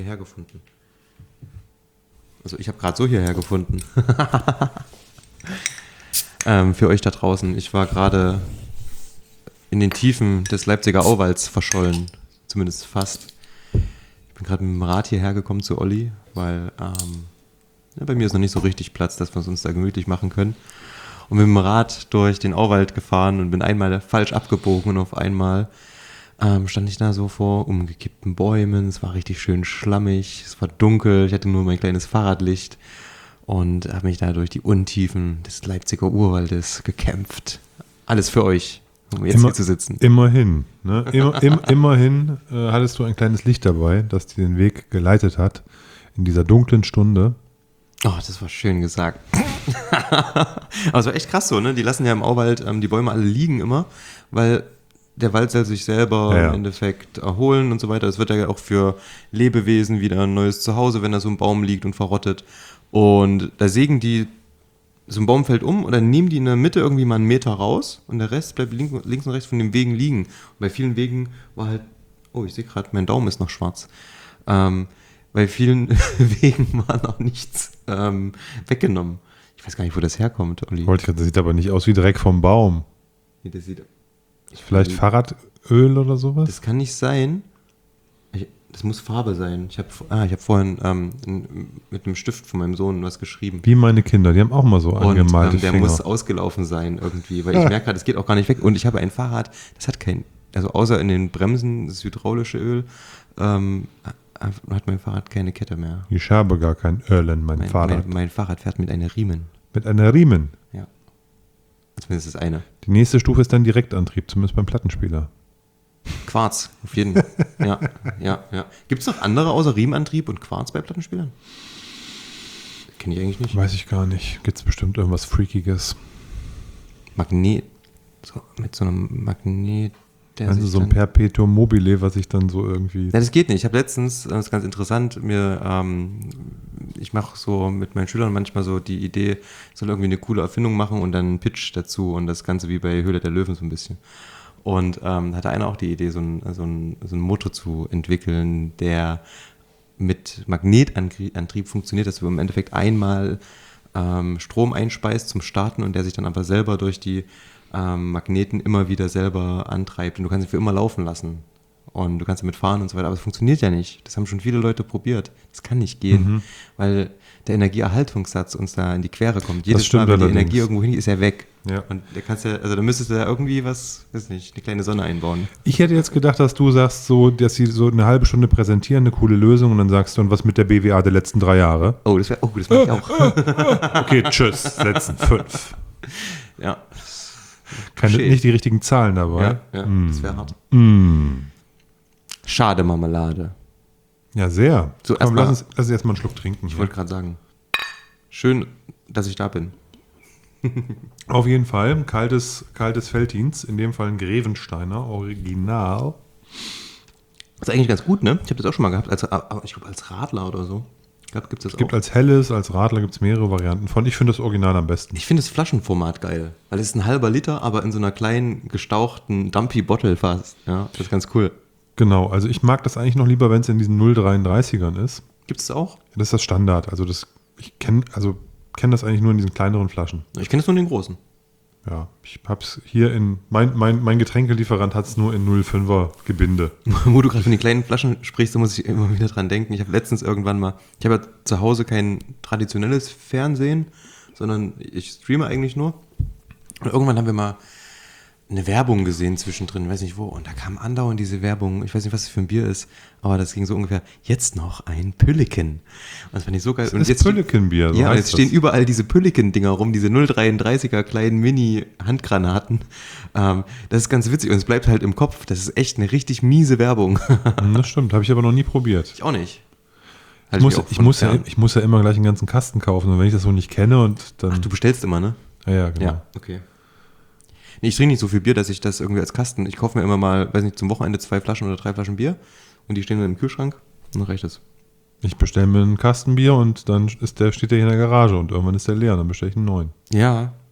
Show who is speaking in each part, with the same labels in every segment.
Speaker 1: hierher gefunden. Also ich habe gerade so hierher gefunden. Für euch da draußen. Ich war gerade in den Tiefen des Leipziger Auwalds verschollen. Zumindest fast. Ich bin gerade mit dem Rad hierher gekommen zu Olli, weil bei mir ist noch nicht so richtig Platz, dass wir es uns da gemütlich machen können. Und mit dem Rad durch den Auwald gefahren und bin einmal falsch abgebogen und auf einmal stand ich da so vor umgekippten Bäumen. Es war richtig schön schlammig, es war dunkel, ich hatte nur mein kleines Fahrradlicht und habe mich da durch die Untiefen des Leipziger Urwaldes gekämpft. Alles für euch, um jetzt hier zu sitzen.
Speaker 2: Immerhin. Ne? Immerhin hattest du ein kleines Licht dabei, das dir den Weg geleitet hat in dieser dunklen Stunde.
Speaker 1: Oh, das war schön gesagt. Aber es war echt krass so, ne? Die lassen ja im Auwald die Bäume alle liegen immer, weil der Wald soll sich selber im Endeffekt erholen und so weiter. Es wird ja auch für Lebewesen wieder ein neues Zuhause, wenn da so ein Baum liegt und verrottet. Und da sägen die, so ein Baum fällt um und dann nehmen die in der Mitte irgendwie mal einen Meter raus und der Rest bleibt links und rechts von den Wegen liegen. Und bei vielen Wegen war halt, oh, ich sehe gerade, mein Daumen ist noch schwarz. Bei vielen Wegen war noch nichts weggenommen. Ich weiß gar nicht, wo das herkommt, Olli.
Speaker 2: Das sieht aber nicht aus wie Dreck vom Baum.
Speaker 1: Nee, das sieht...
Speaker 2: Vielleicht Fahrradöl oder sowas?
Speaker 1: Das kann nicht sein. Das muss Farbe sein. Ich hab vorhin mit einem Stift von meinem Sohn was geschrieben.
Speaker 2: Wie meine Kinder, die haben auch mal so angemalte
Speaker 1: der
Speaker 2: Finger.
Speaker 1: muss ausgelaufen sein irgendwie, weil ich merke gerade, es geht auch gar nicht weg. Und ich habe ein Fahrrad, das hat kein, also außer in den Bremsen, das hydraulische Öl, hat mein Fahrrad keine Kette mehr.
Speaker 2: Ich habe gar kein Öl in meinem Fahrrad.
Speaker 1: Mein Fahrrad fährt mit einer Riemen.
Speaker 2: Mit einer Riemen?
Speaker 1: Ja. Zumindest das eine.
Speaker 2: Die nächste Stufe ist dann Direktantrieb, zumindest beim Plattenspieler.
Speaker 1: Quarz, auf jeden Fall. Ja. Gibt es noch andere außer Riemenantrieb und Quarz bei Plattenspielern? Kenne ich eigentlich nicht.
Speaker 2: Weiß ich gar nicht. Gibt es bestimmt irgendwas Freakiges?
Speaker 1: Mit so einem Magnet, der
Speaker 2: also
Speaker 1: sich
Speaker 2: so ein Perpetuum mobile, was ich dann so irgendwie...
Speaker 1: Ja, das geht nicht. Ich habe letztens, das ist ganz interessant, ich mache so mit meinen Schülern manchmal so die Idee, ich soll irgendwie eine coole Erfindung machen und dann einen Pitch dazu und das Ganze wie bei Höhle der Löwen so ein bisschen. Und hatte einer auch die Idee, so einen Motor zu entwickeln, der mit Magnetantrieb funktioniert, dass du im Endeffekt einmal Strom einspeist zum Starten und der sich dann aber selber durch die Magneten immer wieder selber antreibt und du kannst ihn für immer laufen lassen und du kannst damit fahren und so weiter, aber es funktioniert ja nicht. Das haben schon viele Leute probiert. Das kann nicht gehen, weil der Energieerhaltungssatz uns da in die Quere kommt. Jedes Mal, wenn die Energie irgendwo hin ist er weg.
Speaker 2: Ja.
Speaker 1: Und da müsstest du da irgendwie eine kleine Sonne einbauen.
Speaker 2: Ich hätte jetzt gedacht, dass du sagst, dass sie so eine halbe Stunde präsentieren, eine coole Lösung und dann sagst du, und was mit der BWA der letzten 3 Jahre?
Speaker 1: Oh, das mache ich auch.
Speaker 2: Okay, tschüss, letzten 5.
Speaker 1: Ja.
Speaker 2: Nicht die richtigen Zahlen dabei.
Speaker 1: Ja, das wäre hart. Schade Marmelade.
Speaker 2: Ja, sehr.
Speaker 1: So,
Speaker 2: komm, lass uns erstmal einen Schluck trinken.
Speaker 1: Ich wollte gerade sagen. Schön, dass ich da bin.
Speaker 2: Auf jeden Fall. Kaltes Veltins, in dem Fall ein Grevensteiner, Original.
Speaker 1: Das ist eigentlich ganz gut, ne? Ich habe das auch schon mal gehabt, ich glaube als Radler oder so. Gibt's das
Speaker 2: es gibt als Helles, als Radler gibt es mehrere Varianten von. Ich finde das Original am besten.
Speaker 1: Ich finde das Flaschenformat geil, weil es ist ein halber Liter, aber in so einer kleinen, gestauchten Dumpy-Bottle fast. Ja, das ist ganz cool.
Speaker 2: Genau, also ich mag das eigentlich noch lieber, wenn es in diesen 0,33ern ist.
Speaker 1: Gibt es auch?
Speaker 2: Das ist das Standard. Also ich kenne das eigentlich nur in diesen kleineren Flaschen.
Speaker 1: Ich kenne es nur in den großen.
Speaker 2: Ja, ich hab's hier mein Getränkelieferant hat es nur in 0,5er Gebinde.
Speaker 1: Wo du gerade von den kleinen Flaschen sprichst, da muss ich immer wieder dran denken. Ich habe letztens irgendwann mal, ich habe ja zu Hause kein traditionelles Fernsehen, sondern ich streame eigentlich nur. Und irgendwann haben wir mal eine Werbung gesehen zwischendrin, weiß nicht wo, und da kam andauernd diese Werbung, ich weiß nicht, was das für ein Bier ist, aber das ging so ungefähr, jetzt noch ein Pülliken. Und das fand ich so geil.
Speaker 2: Das ist Pülliken-Bier.
Speaker 1: Ja, und jetzt stehen überall diese Pülliken-Dinger rum, diese 0,33er kleinen Mini-Handgranaten. Das ist ganz witzig und es bleibt halt im Kopf. Das ist echt eine richtig miese Werbung.
Speaker 2: Das stimmt, habe ich aber noch nie probiert.
Speaker 1: Ich auch nicht.
Speaker 2: Ich muss ja immer gleich einen ganzen Kasten kaufen und wenn ich das so nicht kenne und dann...
Speaker 1: Ach, du bestellst immer, ne?
Speaker 2: Ja, genau.
Speaker 1: Ja, okay. Nee, ich trinke nicht so viel Bier, dass ich das irgendwie als Kasten, ich kaufe mir immer mal, weiß nicht, zum Wochenende 2 Flaschen oder 3 Flaschen Bier und die stehen dann im Kühlschrank und dann reicht das.
Speaker 2: Ich bestelle mir einen Kasten Bier und dann steht der hier in der Garage und irgendwann ist der leer und dann bestelle ich einen neuen.
Speaker 1: Ja,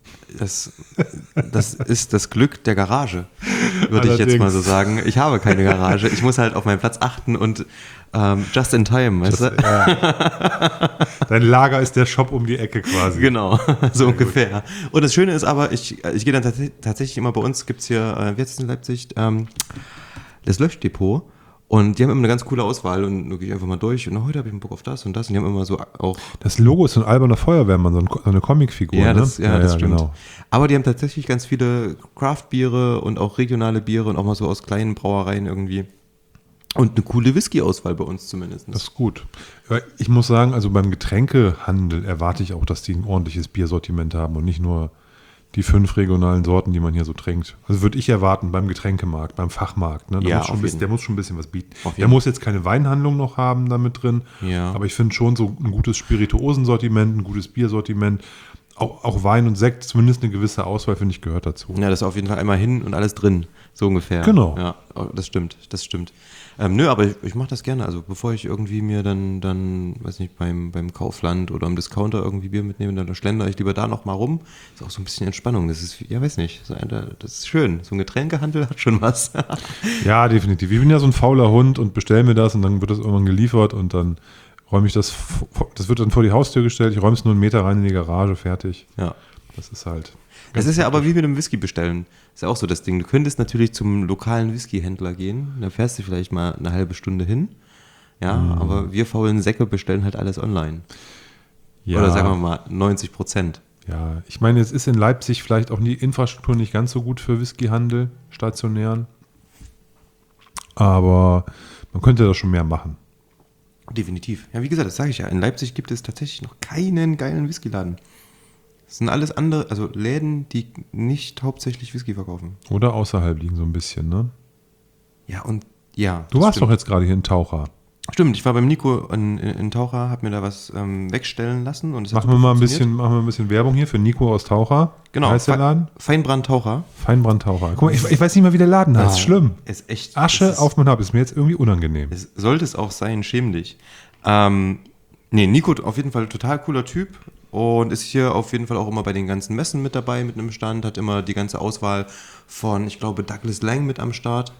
Speaker 1: Das ist das Glück der Garage, würde ich jetzt mal so sagen. Ich habe keine Garage. Ich muss halt auf meinen Platz achten und just in time, weißt du?
Speaker 2: Ja. Dein Lager ist der Shop um die Ecke quasi.
Speaker 1: Genau, so ungefähr. Und das Schöne ist aber, ich gehe dann tatsächlich immer, bei uns gibt es hier, wie heißt es in Leipzig, das Löschdepot. Und die haben immer eine ganz coole Auswahl und da gehe ich einfach mal durch und heute habe ich einen Bock auf das und das und die haben immer so auch...
Speaker 2: Das Logo ist so ein alberner Feuerwehrmann, so eine Comicfigur,
Speaker 1: ja,
Speaker 2: ne?
Speaker 1: Das stimmt.
Speaker 2: Genau.
Speaker 1: Aber die haben tatsächlich ganz viele Craft-Biere und auch regionale Biere und auch mal so aus kleinen Brauereien irgendwie. Und eine coole Whisky-Auswahl bei uns zumindest.
Speaker 2: Das ist gut. Ich muss sagen, also beim Getränkehandel erwarte ich auch, dass die ein ordentliches Biersortiment haben und nicht nur die 5 regionalen Sorten, die man hier so trinkt. Also würde ich erwarten beim Getränkemarkt, beim Fachmarkt. Ne? Der muss schon ein bisschen was bieten. Der muss jetzt keine Weinhandlung noch haben damit drin, aber ich finde schon so ein gutes Spirituosensortiment, ein gutes Biersortiment, auch Wein und Sekt, zumindest eine gewisse Auswahl, finde ich, gehört dazu.
Speaker 1: Ja, das ist auf jeden Fall einmal hin und alles drin, so ungefähr.
Speaker 2: Genau.
Speaker 1: Ja, das stimmt. Nö, aber ich mache das gerne. Also bevor ich irgendwie mir dann weiß nicht, beim Kaufland oder am Discounter irgendwie Bier mitnehme, dann schlendere ich lieber da nochmal rum. Ist auch so ein bisschen Entspannung. Das ist, ja, weiß nicht, das ist schön. So ein Getränkehandel hat schon was.
Speaker 2: Ja, definitiv. Ich bin ja so ein fauler Hund und bestelle mir das und dann wird das irgendwann geliefert und dann räume ich das wird dann vor die Haustür gestellt, ich räume es nur 1 Meter rein in die Garage, fertig.
Speaker 1: Ja.
Speaker 2: Das ist halt...
Speaker 1: Das ist ja aber wie mit dem Whisky bestellen. Ist ja auch so das Ding. Du könntest natürlich zum lokalen Whiskyhändler gehen, da fährst du vielleicht mal eine halbe Stunde hin. Ja, aber wir faulen Säcke bestellen halt alles online.
Speaker 2: Ja.
Speaker 1: Oder sagen wir mal 90%.
Speaker 2: Ja, ich meine, es ist in Leipzig vielleicht auch die Infrastruktur nicht ganz so gut für Whiskyhandel, stationären. Aber man könnte da schon mehr machen.
Speaker 1: Definitiv. Ja, wie gesagt, das sage ich ja. In Leipzig gibt es tatsächlich noch keinen geilen Whiskyladen. Das sind alles andere, also Läden, die nicht hauptsächlich Whisky verkaufen.
Speaker 2: Oder außerhalb liegen so ein bisschen, ne?
Speaker 1: Ja, und ja.
Speaker 2: Du warst doch jetzt gerade hier in Taucher.
Speaker 1: Stimmt, ich war beim Nico in Taucher, habe mir da was wegstellen lassen. Und
Speaker 2: machen wir mal ein bisschen Werbung hier für Nico aus Taucher.
Speaker 1: Genau.
Speaker 2: Wie heißt der Laden?
Speaker 1: Feinbrand Taucher.
Speaker 2: Feinbrand Taucher. Guck mal, ich weiß nicht mal, wie der Laden heißt. Schlimm.
Speaker 1: Ist echt,
Speaker 2: Asche auf mein Haupt. Ist mir jetzt irgendwie unangenehm.
Speaker 1: Sollte es auch sein, schäm dich. Nico auf jeden Fall total cooler Typ. Und ist hier auf jeden Fall auch immer bei den ganzen Messen mit dabei, mit einem Stand, hat immer die ganze Auswahl von, ich glaube, Douglas Lang mit am Start.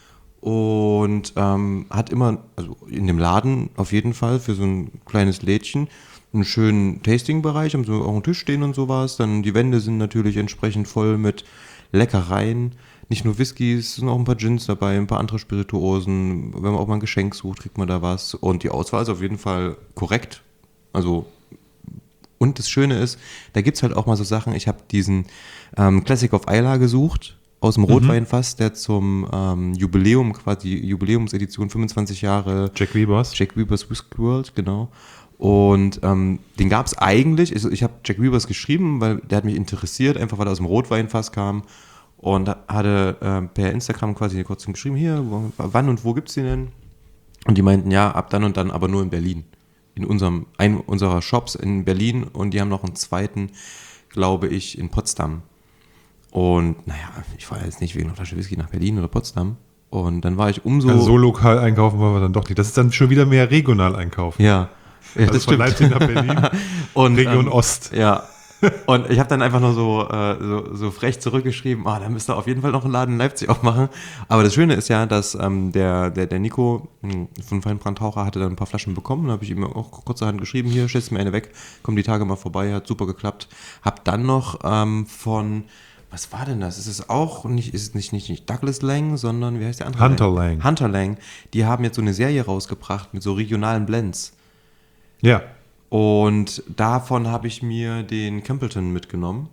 Speaker 1: Und hat immer, also in dem Laden auf jeden Fall für so ein kleines Lädchen, einen schönen Tasting-Bereich, haben so auch einen Tisch stehen und sowas. Dann die Wände sind natürlich entsprechend voll mit Leckereien. Nicht nur Whiskys, sind auch ein paar Gins dabei, ein paar andere Spirituosen. Wenn man auch mal ein Geschenk sucht, kriegt man da was. Und die Auswahl ist auf jeden Fall korrekt. Also und das Schöne ist, da gibt es halt auch mal so Sachen, ich habe diesen Classic of Islay gesucht, aus dem Rotweinfass, der zum Jubiläum, quasi Jubiläumsedition, 25 Jahre
Speaker 2: Jack Webers
Speaker 1: Whisky World, genau. Und den gab es eigentlich, ich habe Jack Webers geschrieben, weil der hat mich interessiert, einfach weil er aus dem Rotweinfass kam und hatte per Instagram quasi kurz geschrieben, hier, wann und wo gibt es den denn? Und die meinten, ja, ab dann und dann, aber nur in Berlin. In einem unserer Shops in Berlin und die haben noch einen zweiten, glaube ich, in Potsdam. Und naja, ich fahre jetzt nicht wegen einer Flasche Whisky nach Berlin oder Potsdam. Und dann war ich umso...
Speaker 2: Also so lokal einkaufen wollen wir dann doch nicht. Das ist dann schon wieder mehr regional einkaufen.
Speaker 1: Ja,
Speaker 2: also
Speaker 1: das
Speaker 2: von
Speaker 1: stimmt.
Speaker 2: Leipzig nach Berlin
Speaker 1: und,
Speaker 2: Region Ost.
Speaker 1: Ja, und ich habe dann einfach nur so frech zurückgeschrieben, da müsst ihr auf jeden Fall noch einen Laden in Leipzig aufmachen. Aber das Schöne ist ja, dass der Nico von Feinbrand Taucher hatte dann ein paar Flaschen bekommen. Da habe ich ihm auch kurzerhand geschrieben, hier, schätzt mir eine weg, komm die Tage mal vorbei, hat super geklappt. Hab dann noch von... Was war denn das? Ist es nicht Douglas Lang, sondern wie heißt der andere?
Speaker 2: Hunter Lang.
Speaker 1: Hunter Lang. Die haben jetzt so eine Serie rausgebracht mit so regionalen Blends.
Speaker 2: Ja.
Speaker 1: Und davon habe ich mir den Campbellton mitgenommen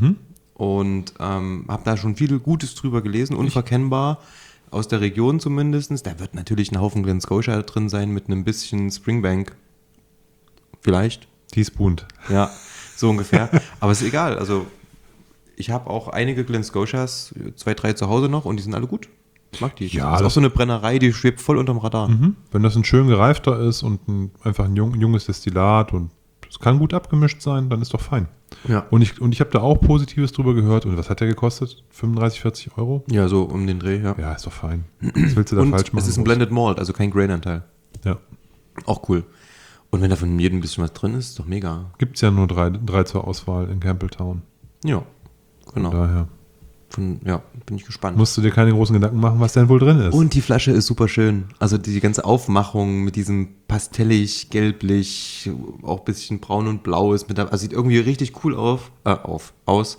Speaker 1: und habe da schon viel Gutes drüber gelesen, unverkennbar, aus der Region zumindest. Da wird natürlich ein Haufen Glen Scotia drin sein mit einem bisschen Springbank. Vielleicht.
Speaker 2: Teaspoon.
Speaker 1: Ja, so ungefähr. Aber ist egal, also ich habe auch einige Glen Scotias, 2, 3 zu Hause noch und die sind alle gut. Ich mag die.
Speaker 2: Ja,
Speaker 1: das ist auch so eine Brennerei, die schwebt voll unterm Radar.
Speaker 2: Wenn das ein schön gereifter ist und einfach ein junges Destillat und es kann gut abgemischt sein, dann ist doch fein.
Speaker 1: Ja.
Speaker 2: Und ich habe da auch Positives drüber gehört. Und was hat der gekostet? 35, 40 Euro?
Speaker 1: Ja, so um den Dreh, ja.
Speaker 2: Ja, ist doch fein. Was willst du da
Speaker 1: Und
Speaker 2: falsch machen?
Speaker 1: es ist ein Blended Malt, also kein Grain-Anteil.
Speaker 2: Ja.
Speaker 1: Auch cool. Und wenn da von jedem ein bisschen was drin ist, ist doch mega.
Speaker 2: Gibt es ja nur drei zur Auswahl in Campbelltown.
Speaker 1: Ja. Genau.
Speaker 2: Daher
Speaker 1: Bin ich gespannt.
Speaker 2: musst du dir keine großen Gedanken machen, was denn wohl drin ist.
Speaker 1: Und die Flasche ist super schön. Also die ganze Aufmachung mit diesem pastellig, gelblich, auch ein bisschen braun und blau ist. Also sieht irgendwie richtig cool aus.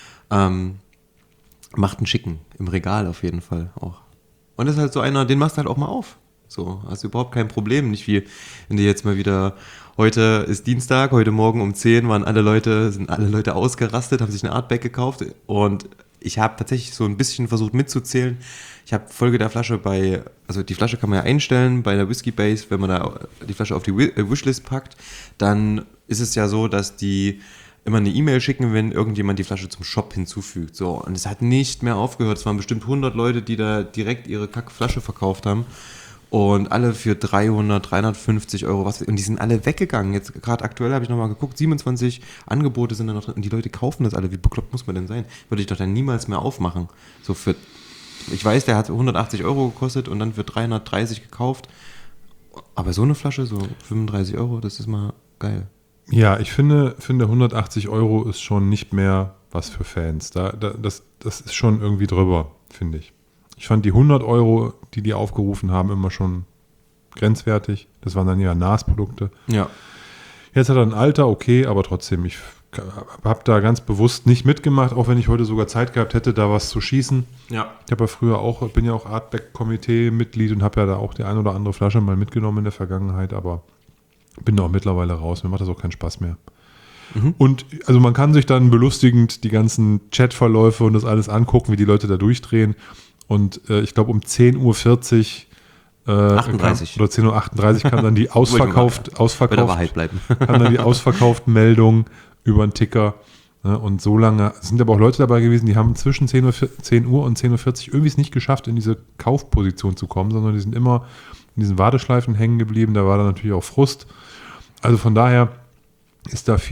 Speaker 1: Macht einen schicken. Im Regal auf jeden Fall auch. Und das ist halt so einer, den machst du halt auch mal auf. So, hast du überhaupt kein Problem. Nicht wie, wenn du jetzt mal wieder, heute ist Dienstag, heute Morgen um 10 sind alle Leute ausgerastet, haben sich eine Artback gekauft und ich habe tatsächlich so ein bisschen versucht mitzuzählen. Ich habe Folge der Flasche also die Flasche kann man ja einstellen bei der Whisky Base, wenn man da die Flasche auf die Wishlist packt, dann ist es ja so, dass die immer eine E-Mail schicken, wenn irgendjemand die Flasche zum Shop hinzufügt. So, und es hat nicht mehr aufgehört. Es waren bestimmt 100 Leute, die da direkt ihre Kackflasche verkauft haben. Und alle für 300, 350 Euro, und die sind alle weggegangen. Jetzt gerade aktuell habe ich nochmal geguckt, 27 Angebote sind da noch drin und die Leute kaufen das alle. Wie bekloppt muss man denn sein? Würde ich doch dann niemals mehr aufmachen. Ich weiß, der hat 180 Euro gekostet und dann für 330 gekauft. Aber so eine Flasche, so 35 Euro, das ist mal geil.
Speaker 2: Ja, ich finde 180 Euro ist schon nicht mehr was für Fans. Das ist schon irgendwie drüber, finde ich. Ich fand die 100 Euro, die aufgerufen haben, immer schon grenzwertig. Das waren dann ja NAS-Produkte.
Speaker 1: Ja.
Speaker 2: Jetzt hat er ein Alter, okay, aber trotzdem, ich habe da ganz bewusst nicht mitgemacht, auch wenn ich heute sogar Zeit gehabt hätte, da was zu schießen.
Speaker 1: Ja.
Speaker 2: Ich habe ja früher bin ja auch Artback-Komitee-Mitglied und habe ja da auch die ein oder andere Flasche mal mitgenommen in der Vergangenheit, aber bin da auch mittlerweile raus. Mir macht das auch keinen Spaß mehr. Und also man kann sich dann belustigend die ganzen Chatverläufe und das alles angucken, wie die Leute da durchdrehen. Und ich glaube um 10:40 Uhr
Speaker 1: 38.
Speaker 2: oder 10:38 Uhr kam dann die
Speaker 1: Bei der Wahrheit bleiben.
Speaker 2: kam dann die ausverkauften Meldung über einen Ticker. Ne? Und so lange, es sind aber auch Leute dabei gewesen, die haben zwischen 10 Uhr und 10:40 Uhr irgendwie es nicht geschafft, in diese Kaufposition zu kommen, sondern die sind immer in diesen Warteschleifen hängen geblieben. Da war dann natürlich auch Frust. Also von daher ist da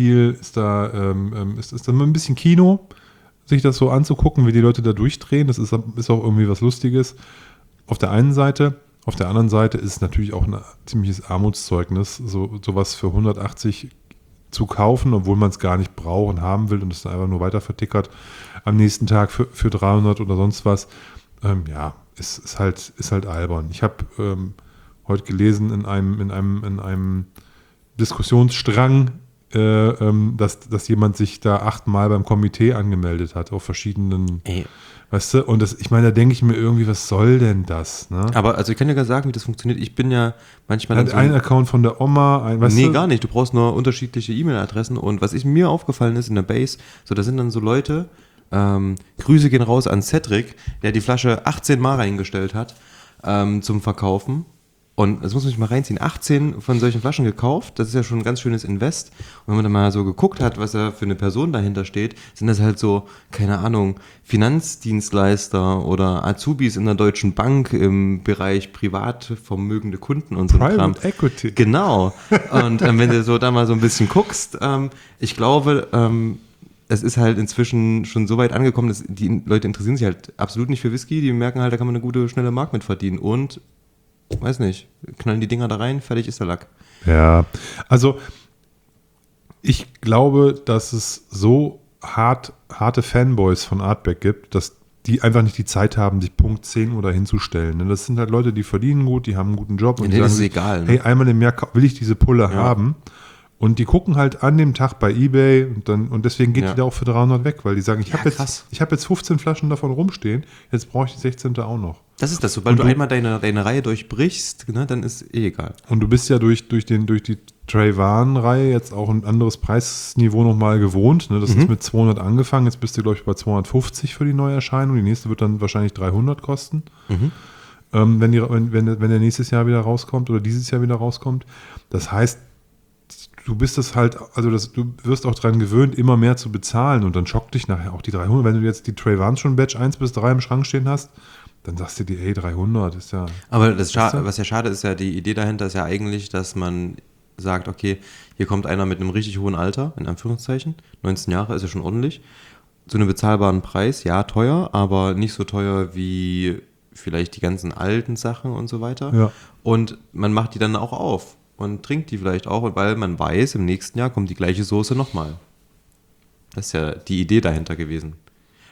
Speaker 2: ein bisschen Kino, sich das so anzugucken, wie die Leute da durchdrehen. Das ist auch irgendwie was Lustiges auf der einen Seite. Auf der anderen Seite ist es natürlich auch ein ziemliches Armutszeugnis, sowas für 180 zu kaufen, obwohl man es gar nicht braucht und haben will und es dann einfach nur weiter vertickert. Am nächsten Tag für 300 oder sonst was. Ist halt albern. Ich habe heute gelesen in einem Diskussionsstrang, dass jemand sich da 8-mal beim Komitee angemeldet hat, auf verschiedenen, weißt du, und ich meine, da denke ich mir irgendwie, was soll denn das, ne?
Speaker 1: Aber also ich kann dir gar sagen, wie das funktioniert. Ich bin ja manchmal
Speaker 2: Hat einen Account von der Oma,
Speaker 1: gar nicht. Du brauchst nur unterschiedliche E-Mail-Adressen und was mir aufgefallen ist in der Base, so da sind dann so Leute, Grüße gehen raus an Cedric, der die Flasche 18 Mal reingestellt hat zum Verkaufen. Und das muss man sich mal reinziehen. 18 von solchen Flaschen gekauft, das ist ja schon ein ganz schönes Invest. Und wenn man dann mal so geguckt hat, was da für eine Person dahinter steht, sind das halt so, keine Ahnung, Finanzdienstleister oder Azubis in der Deutschen Bank im Bereich privat vermögende Kunden und so ein Kram.
Speaker 2: Private Equity.
Speaker 1: Genau. Und wenn du so da mal so ein bisschen guckst, ich glaube, es ist halt inzwischen schon so weit angekommen, dass die Leute interessieren sich halt absolut nicht für Whisky. Die merken halt, da kann man eine gute, schnelle Mark mit verdienen. Und weiß nicht, knallen die Dinger da rein, fertig ist der Lack.
Speaker 2: Ja, also ich glaube, dass es so harte Fanboys von Artback gibt, dass die einfach nicht die Zeit haben, sich Punkt 10 Uhr dahin zu stellen. Das sind halt Leute, die verdienen gut, die haben einen guten Job und die
Speaker 1: denen
Speaker 2: sagen
Speaker 1: ist es
Speaker 2: sich,
Speaker 1: egal. Ne?
Speaker 2: Hey, einmal im Jahr will ich diese Pulle haben. Und die gucken halt an dem Tag bei eBay und deswegen geht die da auch für 300 weg, weil die sagen, ich habe jetzt 15 Flaschen davon rumstehen, jetzt brauche ich die 16. auch noch.
Speaker 1: Das ist das, sobald du einmal deine Reihe durchbrichst, ne, dann ist egal.
Speaker 2: Und du bist ja durch die Trayvon-Reihe jetzt auch ein anderes Preisniveau nochmal gewohnt. Ne? Das ist mit 200 angefangen, jetzt bist du, glaube ich, bei 250 für die Neuerscheinung. Die nächste wird dann wahrscheinlich 300 kosten, wenn der nächstes Jahr wieder rauskommt oder dieses Jahr wieder rauskommt. Das heißt, du bist es halt, du wirst auch daran gewöhnt, immer mehr zu bezahlen und dann schockt dich nachher auch die 300. Wenn du jetzt die Trayvons schon Batch 1 bis 3 im Schrank stehen hast, dann sagst du dir, 300 ist ja...
Speaker 1: Aber was ja schade ist, ja die Idee dahinter ist ja eigentlich, dass man sagt, okay, hier kommt einer mit einem richtig hohen Alter, in Anführungszeichen, 19 Jahre ist ja schon ordentlich, zu einem bezahlbaren Preis, ja teuer, aber nicht so teuer wie vielleicht die ganzen alten Sachen und so weiter.
Speaker 2: Ja.
Speaker 1: Und man macht die dann auch auf und trinkt die vielleicht auch, weil man weiß, im nächsten Jahr kommt die gleiche Soße nochmal. Das ist ja die Idee dahinter gewesen.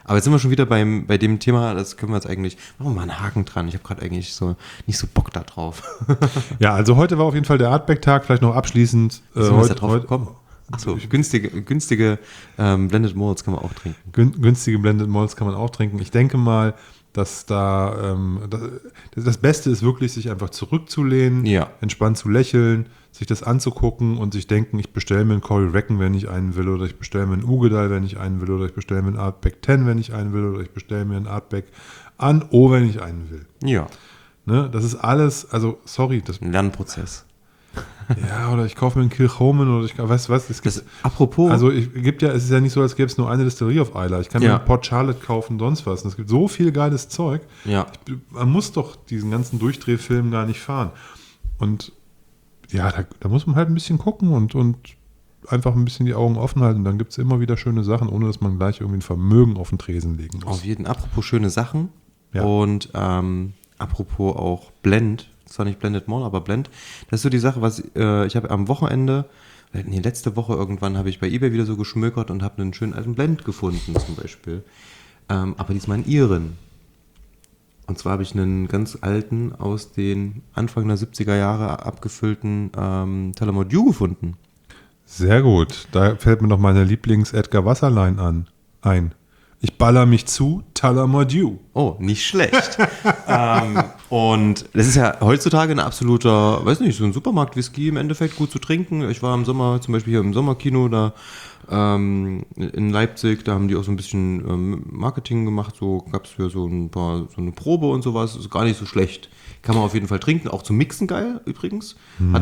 Speaker 1: Aber jetzt sind wir schon wieder bei dem Thema, das können wir jetzt eigentlich, machen wir mal einen Haken dran. Ich habe gerade eigentlich so nicht so Bock da drauf.
Speaker 2: Ja, also heute war auf jeden Fall der Artback-Tag, vielleicht noch abschließend.
Speaker 1: Sind wir da drauf gekommen? Achso, günstige Blended Malts kann man auch trinken.
Speaker 2: Günstige Blended Malts kann man auch trinken. Ich denke mal, dass das Beste ist wirklich, sich einfach zurückzulehnen, entspannt zu lächeln, sich das anzugucken und sich denken, ich bestelle mir einen Cory Reckon, wenn ich einen will, oder ich bestelle mir einen Ugedal, wenn ich einen will, oder ich bestelle mir einen Artback 10, wenn ich einen will, oder ich bestelle mir einen Artback an O, wenn ich einen will.
Speaker 1: Ja.
Speaker 2: Ne, das ist alles, also sorry.
Speaker 1: Ein Lernprozess.
Speaker 2: Ja, oder ich kaufe mir einen Kilchoman oder ich weiß was.
Speaker 1: Apropos.
Speaker 2: Also es ist ja nicht so, als gäbe es nur eine Distillerie auf Isla. Ich kann mir einen Port Charlotte kaufen, sonst was. Und es gibt so viel geiles Zeug.
Speaker 1: Ja.
Speaker 2: Man muss doch diesen ganzen Durchdrehfilm gar nicht fahren. Und ja, da muss man halt ein bisschen gucken und einfach ein bisschen die Augen offen halten. Dann gibt es immer wieder schöne Sachen, ohne dass man gleich irgendwie ein Vermögen auf den Tresen legen muss.
Speaker 1: Auf jeden Fall. Apropos schöne Sachen und apropos auch Blend. Zwar nicht Blended Mall, aber Blend. Das ist so die Sache, was ich habe am Wochenende, letzte Woche irgendwann habe ich bei eBay wieder so geschmökert und habe einen schönen alten Blend gefunden zum Beispiel. Aber diesmal einen Iren. Und zwar habe ich einen ganz alten, aus den Anfang der 70er Jahre abgefüllten Tullamore Dew gefunden.
Speaker 2: Sehr gut. Da fällt mir noch meine Lieblings-Edgar-Wasserlein ein. Ich baller mich zu, Tullamore Dew.
Speaker 1: Oh, nicht schlecht. Und das ist ja heutzutage ein absoluter, weiß nicht, so ein Supermarkt-Whisky im Endeffekt gut zu trinken. Ich war im Sommer, zum Beispiel hier im Sommerkino da in Leipzig, da haben die auch so ein bisschen Marketing gemacht, so gab es für so eine Probe und sowas, ist gar nicht so schlecht. Kann man auf jeden Fall trinken, auch zum Mixen geil übrigens.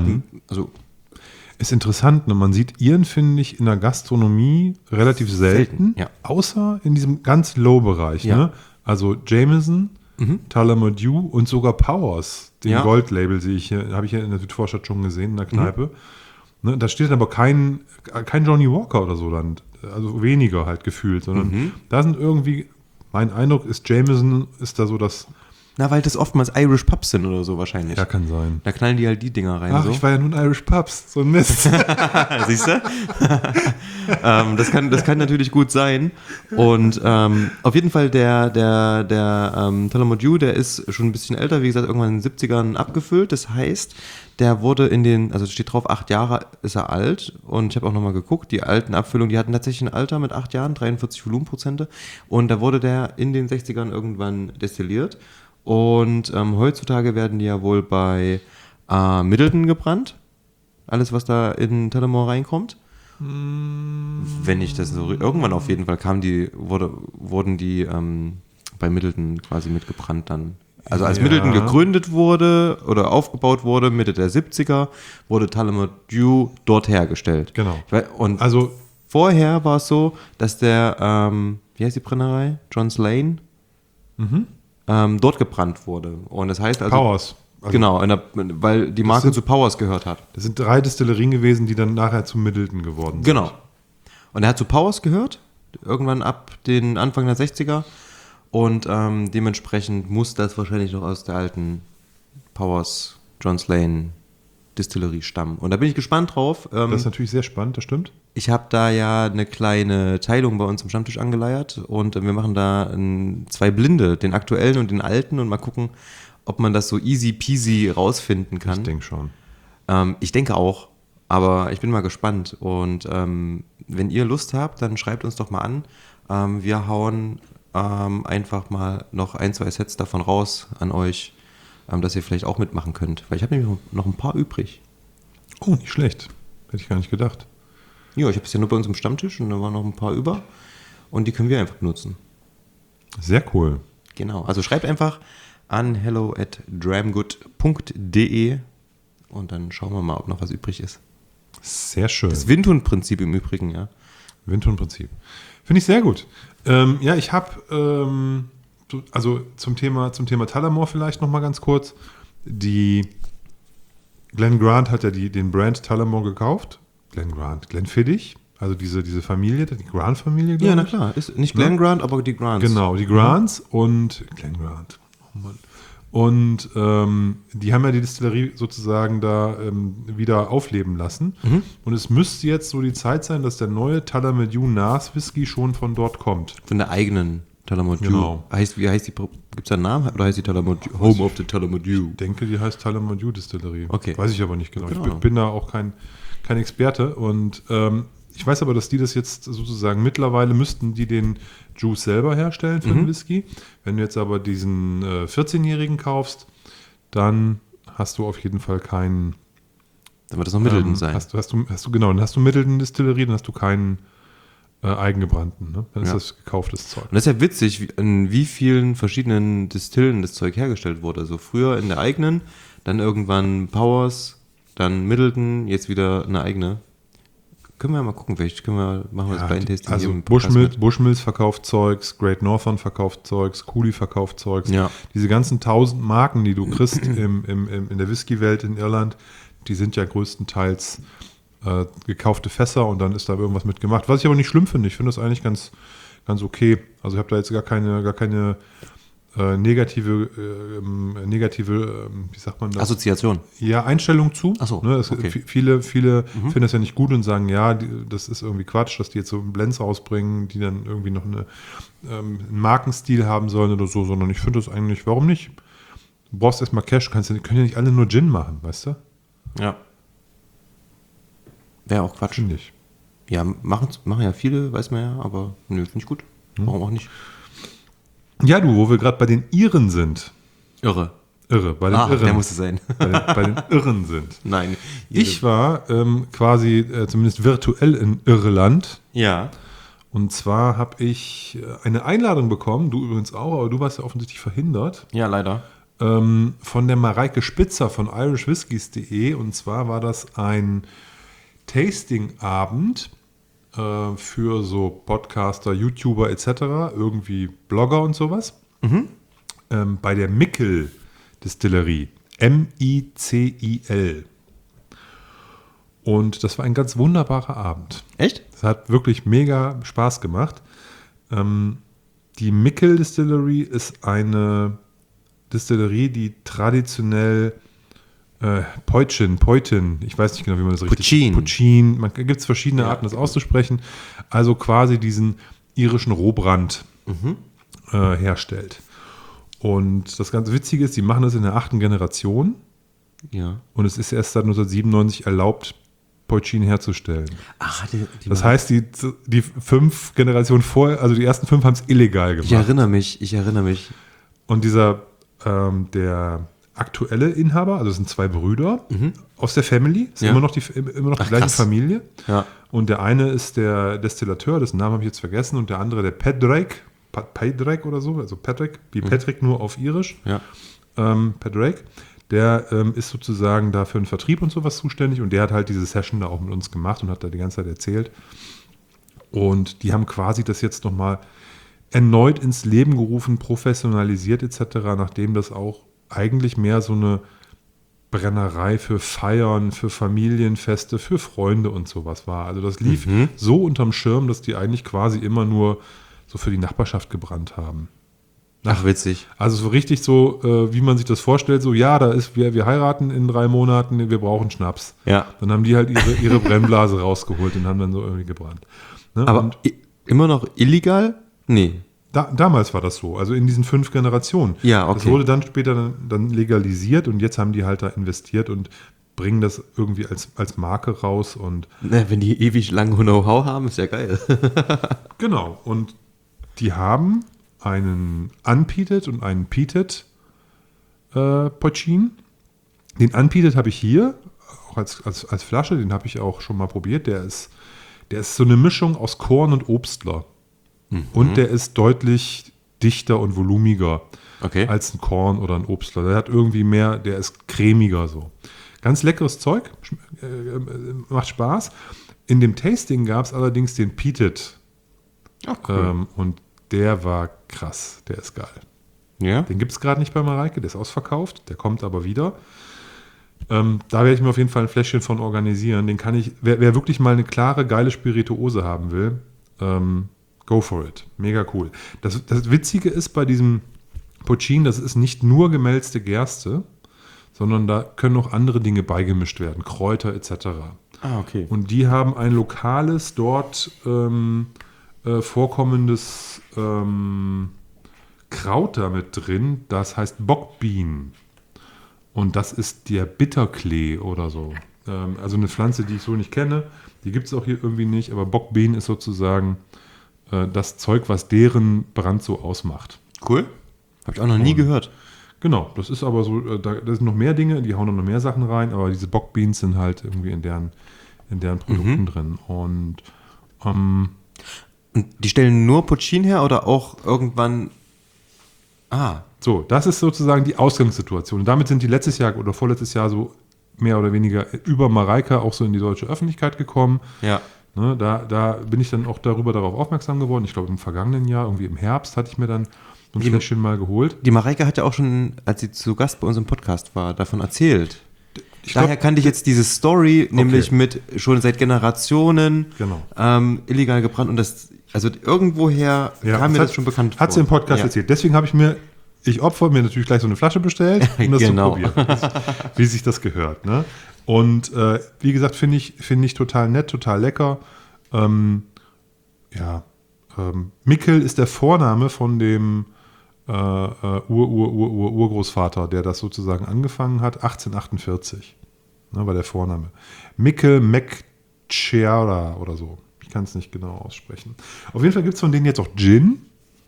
Speaker 2: Ist interessant, ne? Man sieht Iren, finde ich, in der Gastronomie relativ selten außer in diesem ganz Low-Bereich. Ja. Ne? Also Jameson, Tullamore Dew und sogar Powers, den Gold-Label sehe ich hier, habe ich ja in der Südvorstadt schon gesehen, in der Kneipe. Ne? Da steht aber kein Johnny Walker oder so dann, also weniger halt gefühlt, sondern da sind irgendwie, mein Eindruck ist, Jameson ist da so das...
Speaker 1: Na, weil das oftmals Irish Pubs sind oder so wahrscheinlich.
Speaker 2: Ja, kann sein.
Speaker 1: Da knallen die halt die Dinger rein.
Speaker 2: Ach, so. Ich war ja nun Irish Pubs, so ein Mist.
Speaker 1: Siehst du? Das kann natürlich gut sein. Und auf jeden Fall der Tullamore Dew, der ist schon ein bisschen älter, wie gesagt, irgendwann in den 70ern abgefüllt. Das heißt, der wurde also steht drauf, 8 Jahre ist er alt. Und ich habe auch nochmal geguckt, die alten Abfüllungen, die hatten tatsächlich ein Alter mit 8 Jahren, 43 Volumenprozente. Und da wurde der in den 60ern irgendwann destilliert. Und heutzutage werden die ja wohl bei Middleton gebrannt. Alles, was da in Tullamore reinkommt. Wenn ich das so... Irgendwann auf jeden Fall wurden die bei Middleton quasi mitgebrannt dann. Also als Middleton gegründet wurde oder aufgebaut wurde, Mitte der 70er, wurde Tullamore Dew dort hergestellt.
Speaker 2: Genau.
Speaker 1: Und also vorher war es so, dass der, wie heißt die Brennerei? John's Lane? Dort gebrannt wurde. Und das heißt also...
Speaker 2: Powers. Also
Speaker 1: genau, weil die Marke zu Powers gehört hat.
Speaker 2: Das sind 3 Destillerien gewesen, die dann nachher zu Middleton geworden sind.
Speaker 1: Genau. Und er hat zu Powers gehört, irgendwann ab den Anfang der 60er. Und dementsprechend muss das wahrscheinlich noch aus der alten Powers John's Lane Distillerie stammen. Und da bin ich gespannt drauf.
Speaker 2: Das ist natürlich sehr spannend, das stimmt.
Speaker 1: Ich habe da ja eine kleine Teilung bei uns im Stammtisch angeleiert und wir machen da 2 Blinde, den aktuellen und den alten, und mal gucken, ob man das so easy peasy rausfinden kann.
Speaker 2: Ich denke schon.
Speaker 1: Ich denke auch, aber ich bin mal gespannt. Und wenn ihr Lust habt, dann schreibt uns doch mal an. Wir hauen einfach mal noch 1, 2 Sets davon raus an euch, dass ihr vielleicht auch mitmachen könnt. Weil ich habe nämlich noch ein paar übrig.
Speaker 2: Oh, nicht schlecht. Hätte ich gar nicht gedacht.
Speaker 1: Ja, ich habe es ja nur bei uns im Stammtisch und da waren noch ein paar über. Und die können wir einfach benutzen.
Speaker 2: Sehr cool.
Speaker 1: Genau. Also schreibt einfach an hello@dramgood.de und dann schauen wir mal, ob noch was übrig ist.
Speaker 2: Sehr schön.
Speaker 1: Das Windhund-Prinzip im Übrigen, ja.
Speaker 2: Windhund-Prinzip. Finde ich sehr gut. Ja, ich habe, also zum Thema Tullamore vielleicht noch mal ganz kurz. Glen Grant hat ja den Brand Tullamore gekauft. Glen Fiddich, also diese Familie, die Grant-Familie, glaube ich.
Speaker 1: Ja, na klar. Ist nicht Glen Grant, aber die Grants.
Speaker 2: Genau, die Grants und Glen Grant. Oh Mann. Und die haben ja die Distillerie sozusagen da wieder aufleben lassen. Und es müsste jetzt so die Zeit sein, dass der neue Tullamore Dew NAS Whisky schon von dort kommt.
Speaker 1: Von der eigenen Tullamore Dew.
Speaker 2: Genau.
Speaker 1: Wie heißt die, gibt es da einen Namen? Oder heißt die Tullamore Dew? Home of the Tullamore Dew.
Speaker 2: Ich denke, die heißt Tullamore Dew Distillery.
Speaker 1: Okay.
Speaker 2: Weiß ich aber nicht genau.
Speaker 1: Genau.
Speaker 2: Ich bin da auch kein Experte. Und ich weiß aber, dass die das jetzt sozusagen mittlerweile müssten die den Juice selber herstellen für den Whisky. Wenn du jetzt aber diesen 14-Jährigen kaufst, dann hast du auf jeden Fall keinen.
Speaker 1: Dann wird das noch Middleton sein.
Speaker 2: Dann hast du Middleton Distillery, dann hast du keinen eigengebrannten. Ne? Dann ist das gekauftes Zeug.
Speaker 1: Und das ist ja witzig, in wie vielen verschiedenen Distillen das Zeug hergestellt wurde. Also früher in der eigenen, dann irgendwann Powers, dann Middleton, jetzt wieder eine eigene. Können wir mal gucken, vielleicht machen wir das Blind Tasting
Speaker 2: also
Speaker 1: hier im Podcast mit.
Speaker 2: Bushmills verkauft Zeugs, Great Northern verkauft Zeugs, Cooley verkauft Zeugs.
Speaker 1: Ja.
Speaker 2: Diese ganzen 1000 Marken, die du kriegst in der Whisky-Welt in Irland, die sind ja größtenteils gekaufte Fässer und dann ist da irgendwas mit gemacht. Was ich aber nicht schlimm finde. Ich finde das eigentlich ganz okay. Also ich habe da jetzt gar keine negative, wie sagt man das?
Speaker 1: Assoziation.
Speaker 2: Ja, Einstellung zu.
Speaker 1: Ach so,
Speaker 2: Ne,
Speaker 1: okay.
Speaker 2: Viele finden das ja nicht gut und sagen, ja, das ist irgendwie Quatsch, dass die jetzt so Blends rausbringen, die dann irgendwie noch einen Markenstil haben sollen oder so, sondern ich finde das eigentlich, warum nicht? Du brauchst erstmal Cash, können ja nicht alle nur Gin machen, weißt du?
Speaker 1: Ja. Wäre auch Quatsch.
Speaker 2: Finde ich.
Speaker 1: Ja, machen ja viele, weiß man ja, aber nö, finde ich gut. Warum auch nicht?
Speaker 2: Ja, du, wo wir gerade bei den Iren sind.
Speaker 1: Irre.
Speaker 2: Bei den Irren.
Speaker 1: Der musste sein.
Speaker 2: bei den Irren sind.
Speaker 1: Nein.
Speaker 2: Ich war quasi zumindest virtuell in Irland.
Speaker 1: Ja.
Speaker 2: Und zwar habe ich eine Einladung bekommen, du übrigens auch, aber du warst ja offensichtlich verhindert,
Speaker 1: Ja, leider.
Speaker 2: von der Mareike Spitzer von irishwhiskies.de. Und zwar war das ein Tasting-Abend für so Podcaster, YouTuber etc., irgendwie Blogger und sowas, bei der Mickel Distillerie, MICIL. Und das war ein ganz wunderbarer Abend.
Speaker 1: Echt?
Speaker 2: Es hat wirklich mega Spaß gemacht. Die Mickel Distillery ist eine Distillerie, die traditionell Poitin, ich weiß nicht genau, wie man das richtig Puccin, man gibt es verschiedene Arten, das auszusprechen, also quasi diesen irischen Rohbrand herstellt. Und das ganz Witzige ist, die machen das in der 8. Generation
Speaker 1: Ja.
Speaker 2: und es ist erst seit 1997 erlaubt, Poitin herzustellen.
Speaker 1: Ach,
Speaker 2: Das heißt, die 5 Generationen vorher, also die ersten 5 haben es illegal gemacht.
Speaker 1: Ich erinnere mich.
Speaker 2: Und der aktuelle Inhaber, also es sind 2 Brüder aus der Family, ist immer noch die gleiche
Speaker 1: krass.
Speaker 2: Familie.
Speaker 1: Ja.
Speaker 2: Und der eine ist der Destillateur, dessen Namen habe ich jetzt vergessen, und der andere der Padraig oder so, also Patrick, wie Patrick nur auf Irisch.
Speaker 1: Ja.
Speaker 2: Padraig, der ist sozusagen da für den Vertrieb und sowas zuständig und der hat halt diese Session da auch mit uns gemacht und hat da die ganze Zeit erzählt. Und die haben quasi das jetzt nochmal erneut ins Leben gerufen, professionalisiert etc., nachdem das auch eigentlich mehr so eine Brennerei für Feiern, für Familienfeste, für Freunde und sowas war. Also das lief so unterm Schirm, dass die eigentlich quasi immer nur so für die Nachbarschaft gebrannt haben.
Speaker 1: Ach, witzig.
Speaker 2: Also so richtig so, wie man sich das vorstellt, so ja, wir heiraten in 3 Monaten, wir brauchen Schnaps.
Speaker 1: Ja.
Speaker 2: Dann haben die halt ihre Brennblase rausgeholt und haben dann so irgendwie gebrannt. Ne?
Speaker 1: Aber
Speaker 2: Und
Speaker 1: immer noch illegal? Nee.
Speaker 2: damals war das so, also in diesen 5 Generationen.
Speaker 1: Ja, okay.
Speaker 2: Das wurde dann später dann legalisiert und jetzt haben die halt da investiert und bringen das irgendwie als Marke raus und
Speaker 1: Na, wenn die ewig lang Know-how haben, ist ja geil.
Speaker 2: genau. Und die haben einen Unpeated und einen Peated Poitin. Den Unpeated habe ich hier, auch als Flasche, den habe ich auch schon mal probiert. Der ist so eine Mischung aus Korn und Obstler. Und der ist deutlich dichter und volumiger als ein Korn oder ein Obstler. Der hat irgendwie mehr, der ist cremiger so. Ganz leckeres Zeug, macht Spaß. In dem Tasting gab es allerdings den Peated.
Speaker 1: Ach, cool.
Speaker 2: Und der war krass, der ist geil.
Speaker 1: Ja?
Speaker 2: Den gibt es gerade nicht bei Mareike, der ist ausverkauft, der kommt aber wieder. Da werde ich mir auf jeden Fall ein Fläschchen von organisieren. Den kann ich, wer wirklich mal eine klare, geile Spirituose haben will, go for it. Mega cool. Das Witzige ist bei diesem Poitin, das ist nicht nur gemälzte Gerste, sondern da können auch andere Dinge beigemischt werden, Kräuter etc.
Speaker 1: Ah, okay.
Speaker 2: Und die haben ein lokales, dort vorkommendes Kraut da mit drin, das heißt Bockbean. Und das ist der Bitterklee oder so. Also eine Pflanze, die ich so nicht kenne. Die gibt es auch hier irgendwie nicht. Aber Bockbean ist sozusagen das Zeug, was deren Brand so ausmacht.
Speaker 1: Cool. Habe ich auch noch nie gehört.
Speaker 2: Genau, das ist aber so, da sind noch mehr Dinge, die hauen noch mehr Sachen rein, aber diese Bockbeans sind halt irgendwie in deren Produkten drin. Und
Speaker 1: Und die stellen nur Puccin her oder auch irgendwann...
Speaker 2: so, das ist sozusagen die Ausgangssituation. Und damit sind die letztes Jahr oder vorletztes Jahr so mehr oder weniger über Mareike auch so in die deutsche Öffentlichkeit gekommen.
Speaker 1: Ja.
Speaker 2: Ne, da bin ich dann auch darauf aufmerksam geworden. Ich glaube, im vergangenen Jahr, irgendwie im Herbst, hatte ich mir dann so ein Fläschchen mal geholt.
Speaker 1: Die Mareike hat ja auch schon, als sie zu Gast bei uns im Podcast war, davon erzählt. Daher kannte ich jetzt diese Story, nämlich mit schon seit Generationen illegal gebrannt und das, also irgendwoher kam mir das schon bekannt vor.
Speaker 2: Hat sie im Podcast erzählt. Deswegen habe ich opfer mir natürlich gleich so eine Flasche bestellt, um das zu probieren, wie sich das gehört. Ne? Und wie gesagt, finde ich total nett, total lecker. Mikkel ist der Vorname von dem Urgroßvater, der das sozusagen angefangen hat, 1848. Ne, war der Vorname. Mikkel McChera oder so. Ich kann es nicht genau aussprechen. Auf jeden Fall gibt es von denen jetzt auch Gin.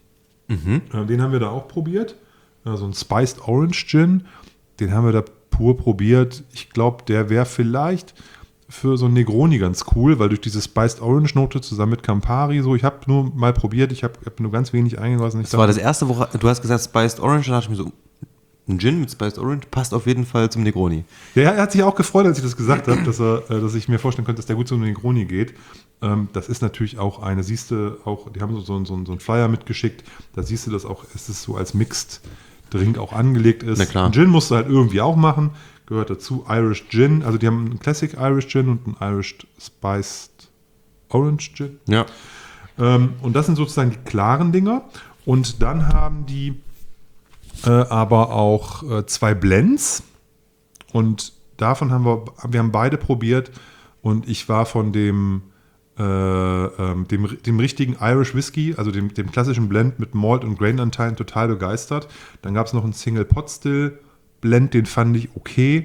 Speaker 2: Den haben wir da auch probiert. So ein Spiced Orange Gin. Den haben wir da pur probiert. Ich glaube, der wäre vielleicht für so ein Negroni ganz cool, weil durch diese Spiced Orange Note zusammen mit Campari so, ich habe nur mal probiert, ich habe nur ganz wenig eingelassen.
Speaker 1: Das war das erste, du hast gesagt Spiced Orange, dann dachte ich mir so, ein Gin mit Spiced Orange passt auf jeden Fall zum Negroni.
Speaker 2: Ja, er hat sich auch gefreut, als ich das gesagt habe, dass ich mir vorstellen könnte, dass der gut zum Negroni geht. Das ist natürlich auch eine, siehst du auch, die haben so einen Flyer mitgeschickt, da siehst du das auch, es ist so als Mixed Drink auch angelegt ist.
Speaker 1: Na klar.
Speaker 2: Ein Gin musst du halt irgendwie auch machen, gehört dazu. Irish Gin, also die haben einen Classic Irish Gin und einen Irish Spiced Orange Gin.
Speaker 1: Ja.
Speaker 2: Und das sind sozusagen die klaren Dinger. Und dann haben die aber auch 2 Blends. Und davon haben wir beide probiert. Und ich war von dem richtigen Irish Whisky, also dem klassischen Blend mit Malt und Grainanteilen total begeistert. Dann gab es noch einen Single Pot Still Blend, den fand ich okay.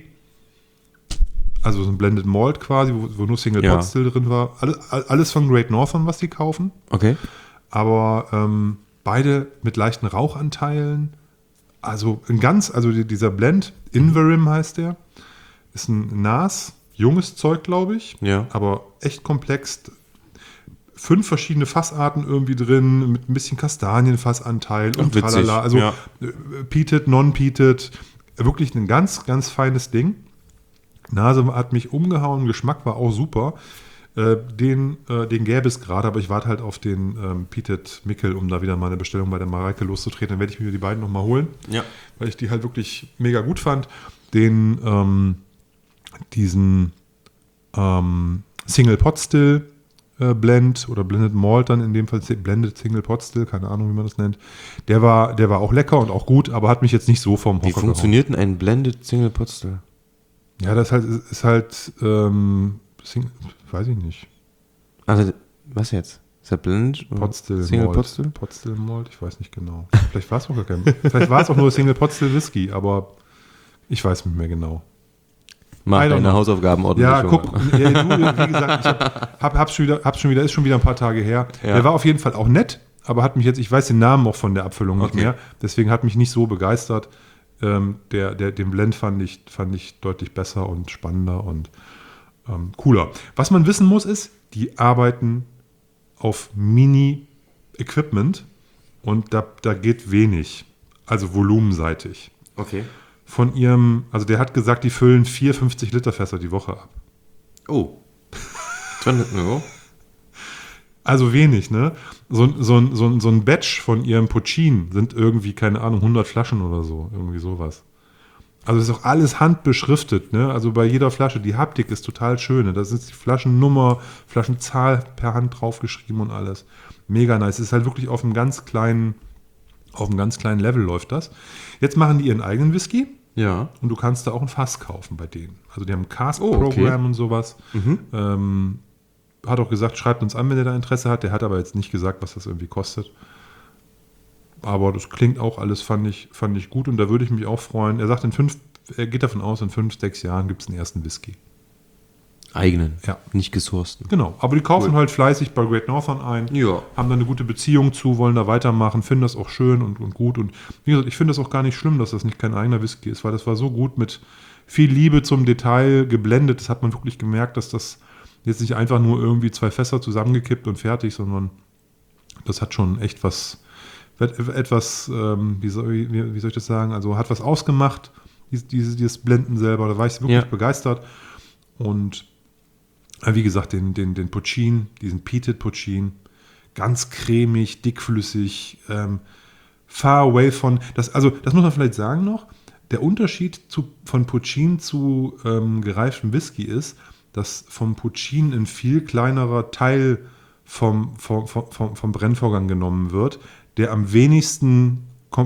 Speaker 2: Also so ein Blended Malt quasi, wo nur Single Pot Still drin war. Alles von Great Northern, was die kaufen.
Speaker 1: Okay.
Speaker 2: Aber beide mit leichten Rauchanteilen. Also dieser Blend, Inverim heißt der, ist ein junges Zeug, glaube ich.
Speaker 1: Ja.
Speaker 2: Aber echt komplex. 5 verschiedene Fassarten irgendwie drin, mit ein bisschen Kastanienfassanteil und tralala. Also peated, non-peated. Wirklich ein ganz, ganz feines Ding. Nase hat mich umgehauen, Geschmack war auch super. Den gäbe es gerade, aber ich warte halt auf den Peated Mikkel, um da wieder mal eine Bestellung bei der Mareike loszutreten. Dann werde ich mir die beiden nochmal holen, weil ich die halt wirklich mega gut fand. Diesen Single Pot Still Blend oder Blended Malt dann in dem Fall, Blended Single Pot Still, keine Ahnung, wie man das nennt. Der war auch lecker und auch gut, aber hat mich jetzt nicht so vom Hocker
Speaker 1: gehauen. Wie funktioniert denn ein Blended Single Pot Still?
Speaker 2: Ja, das ist halt weiß ich nicht.
Speaker 1: Also, was jetzt? Ist der Blend?
Speaker 2: Pot Still
Speaker 1: Single
Speaker 2: Malt.
Speaker 1: Pot Still?
Speaker 2: Pot Still Malt, ich weiß nicht genau. Vielleicht war es auch gar kein. Vielleicht war es auch nur Single Pot Still Whisky, aber ich weiß nicht mehr genau.
Speaker 1: Mach deine Hausaufgaben ordentlich.
Speaker 2: Ja, guck, wie gesagt, ist schon wieder ein paar Tage her. Ja. Der war auf jeden Fall auch nett, aber hat mich jetzt, ich weiß den Namen auch von der Abfüllung nicht mehr, deswegen hat mich nicht so begeistert. Den Blend fand ich deutlich besser und spannender und cooler. Was man wissen muss ist, die arbeiten auf Mini-Equipment und da geht wenig, also volumenseitig.
Speaker 1: Okay.
Speaker 2: Also der hat gesagt, die füllen 4 50-Liter-Fässer die Woche ab.
Speaker 1: Oh.
Speaker 2: Also wenig, ne? So ein Batch von ihrem Puccin sind irgendwie, keine Ahnung, 100 Flaschen oder so. Irgendwie sowas. Also ist auch alles handbeschriftet, ne? Also bei jeder Flasche, die Haptik ist total schön. Ne? Da ist die Flaschennummer, Flaschenzahl per Hand draufgeschrieben und alles. Mega nice. Es ist halt wirklich auf einem ganz kleinen Level läuft das. Jetzt machen die ihren eigenen Whisky.
Speaker 1: Ja.
Speaker 2: Und du kannst da auch ein Fass kaufen bei denen. Also die haben ein Cask-Programm und sowas. Hat auch gesagt, schreibt uns an, wenn ihr da Interesse hat. Der hat aber jetzt nicht gesagt, was das irgendwie kostet. Aber das klingt auch alles, fand ich gut und da würde ich mich auch freuen. Er sagt, er geht davon aus, in 5, 6 Jahren gibt es einen ersten Whisky.
Speaker 1: Eigenen,
Speaker 2: Ja.
Speaker 1: nicht gesourcten.
Speaker 2: Genau, aber die kaufen halt fleißig bei Great Northern ein,
Speaker 1: Ja.
Speaker 2: haben da eine gute Beziehung zu, wollen da weitermachen, finden das auch schön und gut. Und wie gesagt, ich finde das auch gar nicht schlimm, dass das nicht kein eigener Whisky ist, weil das war so gut mit viel Liebe zum Detail geblendet. Das hat man wirklich gemerkt, dass das jetzt nicht einfach nur irgendwie 2 Fässer zusammengekippt und fertig, sondern das hat schon echt etwas, wie soll ich das sagen, also hat was ausgemacht, dieses Blenden selber. Da war ich wirklich begeistert. Und wie gesagt, den Puccin, diesen Peated Puccin, ganz cremig, dickflüssig, far away von, das muss man vielleicht sagen noch, der Unterschied von Puccin zu gereiftem Whisky ist, dass vom Puccin ein viel kleinerer Teil vom Brennvorgang genommen wird, der am wenigsten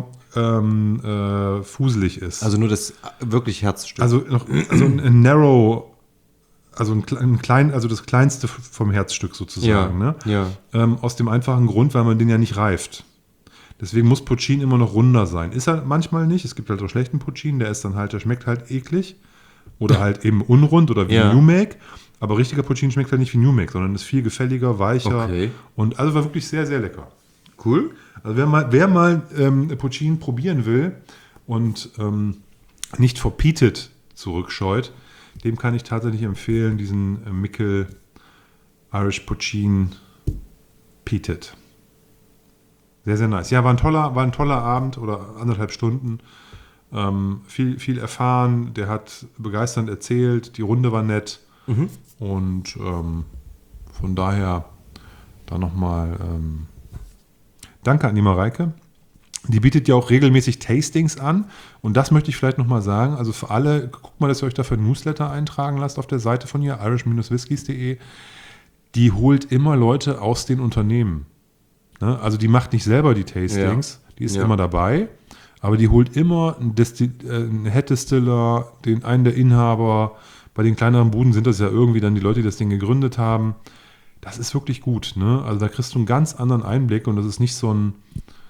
Speaker 2: fuselig ist.
Speaker 1: Also nur das wirklich Herzstück.
Speaker 2: Also ein narrow, also ein klein, also das kleinste vom Herzstück sozusagen. Ne?
Speaker 1: Ja.
Speaker 2: Aus dem einfachen Grund, weil man den ja nicht reift. Deswegen muss Puccin immer noch runder sein. Ist er manchmal nicht. Es gibt halt auch schlechten Puccin, der schmeckt halt eklig. Oder halt eben unrund oder wie New Make. Aber richtiger Puccin schmeckt halt nicht wie New Make, sondern ist viel gefälliger, weicher.
Speaker 1: Okay.
Speaker 2: Und also war wirklich sehr, sehr lecker.
Speaker 1: Cool.
Speaker 2: Also wer mal Puccin probieren will und nicht vor Peated zurückscheut, dem kann ich tatsächlich empfehlen, diesen Mikkel Irish Puccin Peated. Sehr, sehr nice. Ja, war ein toller Abend oder 1,5 Stunden. Viel erfahren, der hat begeisternd erzählt, die Runde war nett. Und von daher da nochmal danke an die Mareike. Die bietet ja auch regelmäßig Tastings an und das möchte ich vielleicht nochmal sagen. Also für alle, guckt mal, dass ihr euch dafür ein Newsletter eintragen lasst auf der Seite von ihr, irish-whiskies.de. Die holt immer Leute aus den Unternehmen. Ne? Also die macht nicht selber die Tastings, die ist immer dabei, aber die holt immer einen Head-Distiller, einen der Inhaber. Bei den kleineren Buden sind das ja irgendwie dann die Leute, die das Ding gegründet haben. Das ist wirklich gut. Ne? Also da kriegst du einen ganz anderen Einblick und das ist nicht so ein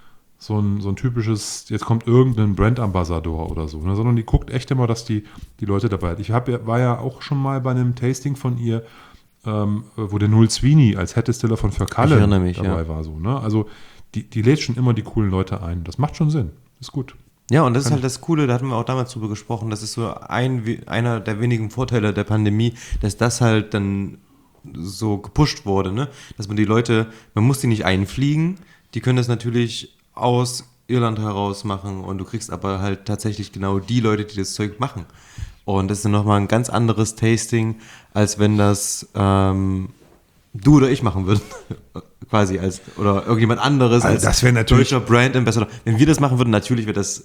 Speaker 2: typisches, jetzt kommt irgendein Brand-Ambassador oder so, ne? Sondern die guckt echt immer, dass die Leute dabei hat. Ich war ja auch schon mal bei einem Tasting von ihr, wo der Noel Sweeney als Head-Distiller von Verkalle dabei war. So, ne? Also die lädt schon immer die coolen Leute ein. Das macht schon Sinn. Ist gut.
Speaker 1: Ja, und das ist halt das Coole, da hatten wir auch damals drüber gesprochen, das ist so einer der wenigen Vorteile der Pandemie, dass das halt dann so gepusht wurde, ne? Dass man die Leute, man muss die nicht einfliegen, die können das natürlich aus Irland heraus machen und du kriegst aber halt tatsächlich genau die Leute, die das Zeug machen. Und das ist dann nochmal ein ganz anderes Tasting, als wenn das du oder ich machen würden, quasi oder irgendjemand anderes
Speaker 2: also das wäre natürlich
Speaker 1: deutscher Brand Ambassador. Wenn wir das machen würden, natürlich wäre das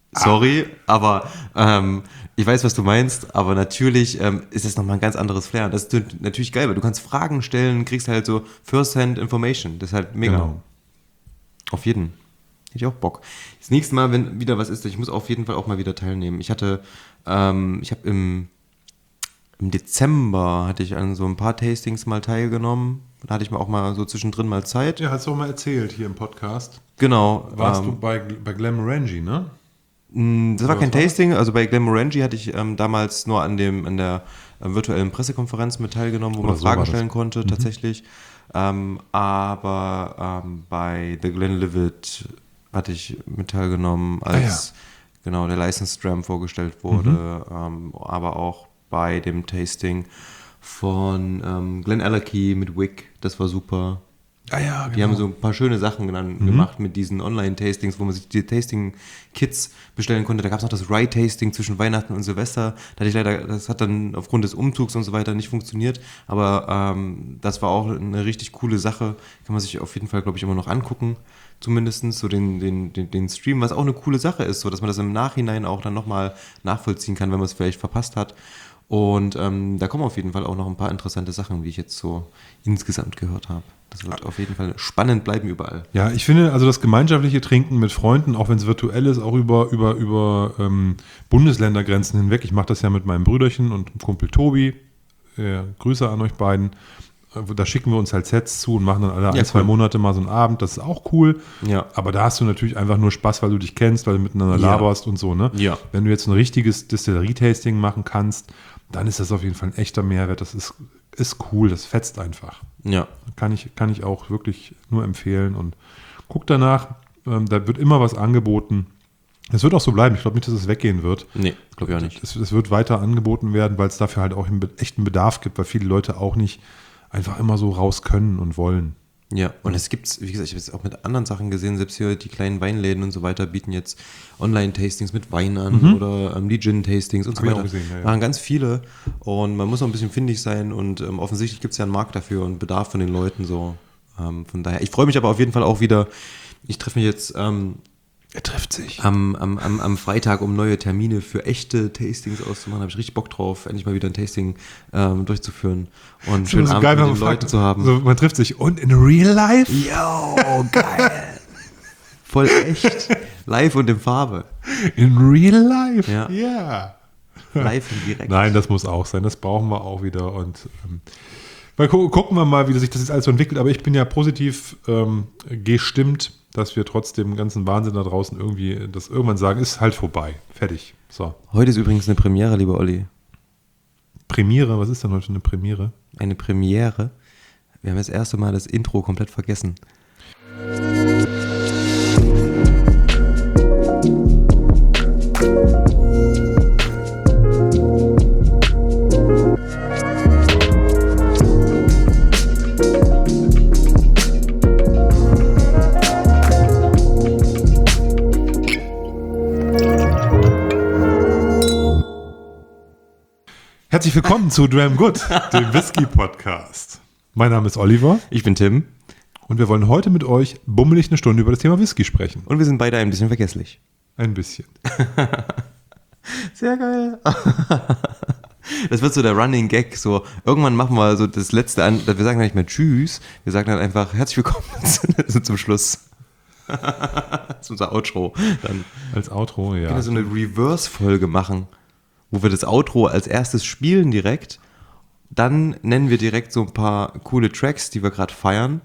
Speaker 1: aber ich weiß, was du meinst, aber natürlich ist das nochmal ein ganz anderes Flair. Und das ist natürlich geil, weil du kannst Fragen stellen, kriegst halt so First-Hand Information. Das ist halt mega.
Speaker 2: Genau.
Speaker 1: Auf jeden. Hätte ich auch Bock. Das nächste Mal, wenn wieder was ist, ich muss auf jeden Fall auch mal wieder teilnehmen. Ich habe im Dezember hatte ich an so ein paar Tastings mal teilgenommen. Da hatte ich mal auch mal so zwischendrin mal Zeit.
Speaker 2: Ja, hast du auch mal erzählt hier im Podcast.
Speaker 1: Genau.
Speaker 2: Warst du bei Glenmorangie, ne?
Speaker 1: Das war kein Tasting, also bei Glenmorangie hatte ich damals nur an der virtuellen Pressekonferenz mit teilgenommen, wo man Fragen stellen konnte, tatsächlich. Aber bei The Glenlivet hatte ich mit teilgenommen, als genau der License Dram vorgestellt wurde, aber auch bei dem Tasting von Glen Allerkey mit Wick, das war super.
Speaker 2: Ah ja, genau.
Speaker 1: Die haben so ein paar schöne Sachen gemacht mit diesen Online-Tastings, wo man sich die Tasting-Kits bestellen konnte. Da gab es noch das Rye-Tasting zwischen Weihnachten und Silvester. Das hat dann aufgrund des Umzugs und so weiter nicht funktioniert. Aber das war auch eine richtig coole Sache. Kann man sich auf jeden Fall, glaube ich, immer noch angucken. Zumindest so den Stream, was auch eine coole Sache ist, so dass man das im Nachhinein auch dann nochmal nachvollziehen kann, wenn man es vielleicht verpasst hat. Und da kommen auf jeden Fall auch noch ein paar interessante Sachen, wie ich jetzt so insgesamt gehört habe. Das wird auf jeden Fall spannend bleiben überall.
Speaker 2: Ja, ich finde, also das gemeinschaftliche Trinken mit Freunden, auch wenn es virtuell ist, auch über Bundesländergrenzen hinweg. Ich mache das ja mit meinem Brüderchen und dem Kumpel Tobi. Grüße an euch beiden. Da schicken wir uns halt Sets zu und machen dann alle
Speaker 1: Ja,
Speaker 2: 2
Speaker 1: cool.
Speaker 2: Monate mal so einen Abend. Das ist auch cool.
Speaker 1: Ja.
Speaker 2: Aber da hast du natürlich einfach nur Spaß, weil du dich kennst, weil du miteinander
Speaker 1: Ja.
Speaker 2: laberst und so. Ne?
Speaker 1: Ja.
Speaker 2: Wenn du jetzt ein richtiges Distillerie-Tasting machen kannst, dann ist das auf jeden Fall ein echter Mehrwert. Das ist cool, das fetzt einfach.
Speaker 1: Ja.
Speaker 2: Kann ich auch wirklich nur empfehlen. Und guck danach, da wird immer was angeboten. Es wird auch so bleiben. Ich glaube nicht, dass es weggehen wird.
Speaker 1: Nee, glaube ich auch nicht.
Speaker 2: Es wird weiter angeboten werden, weil es dafür halt auch einen echten Bedarf gibt, weil viele Leute auch nicht einfach immer so raus können und wollen.
Speaker 1: Ja, und es gibt's, wie gesagt, ich habe es auch mit anderen Sachen gesehen, selbst hier die kleinen Weinläden und so weiter bieten jetzt Online-Tastings mit Wein an oder die Gin-Tastings und so
Speaker 2: Hab ich
Speaker 1: weiter.
Speaker 2: auch gesehen, ja.
Speaker 1: Machen ganz viele und man muss auch ein bisschen findig sein und offensichtlich gibt es ja einen Markt dafür und Bedarf von den Leuten so. Von daher, ich freue mich aber auf jeden Fall auch wieder, ich treffe mich jetzt
Speaker 2: Er trifft sich.
Speaker 1: am Freitag, um neue Termine für echte Tastings auszumachen. Da habe ich richtig Bock drauf, endlich mal wieder ein Tasting durchzuführen und einen schönen Abend mit den Leuten zu haben.
Speaker 2: So, man trifft sich und in real life?
Speaker 1: Yo, geil. Voll echt. Live und in Farbe.
Speaker 2: In real life?
Speaker 1: Ja.
Speaker 2: Ja.
Speaker 1: Live und direkt.
Speaker 2: Nein, das muss auch sein. Das brauchen wir auch wieder. Und mal gucken wir mal, wie sich das jetzt alles so entwickelt. Aber ich bin ja positiv gestimmt, dass wir trotz dem ganzen Wahnsinn da draußen irgendwie das irgendwann sagen, ist halt vorbei. Fertig. So.
Speaker 1: Heute ist übrigens eine Premiere, lieber Olli.
Speaker 2: Premiere? Was ist denn heute eine Premiere?
Speaker 1: Eine Premiere. Wir haben das erste Mal das Intro komplett vergessen.
Speaker 2: Herzlich willkommen zu Dram Good, dem Whisky-Podcast. Mein Name ist Oliver
Speaker 1: Ich bin Tim
Speaker 2: und wir wollen heute mit euch bummelig eine Stunde über das Thema Whisky sprechen.
Speaker 1: und wir sind beide ein bisschen vergesslich.
Speaker 2: Ein bisschen.
Speaker 1: Sehr geil. Das wird so der Running Gag. So, irgendwann machen wir so das letzte an. Wir sagen dann nicht mehr Tschüss. Wir sagen dann einfach herzlich willkommen zum Schluss. Das ist unser Outro. Dann
Speaker 2: Als Outro,
Speaker 1: können
Speaker 2: ja.
Speaker 1: wir so eine Reverse-Folge machen, wo wir das Outro als erstes spielen direkt. Dann nennen wir direkt so ein paar coole Tracks, die wir gerade feiern.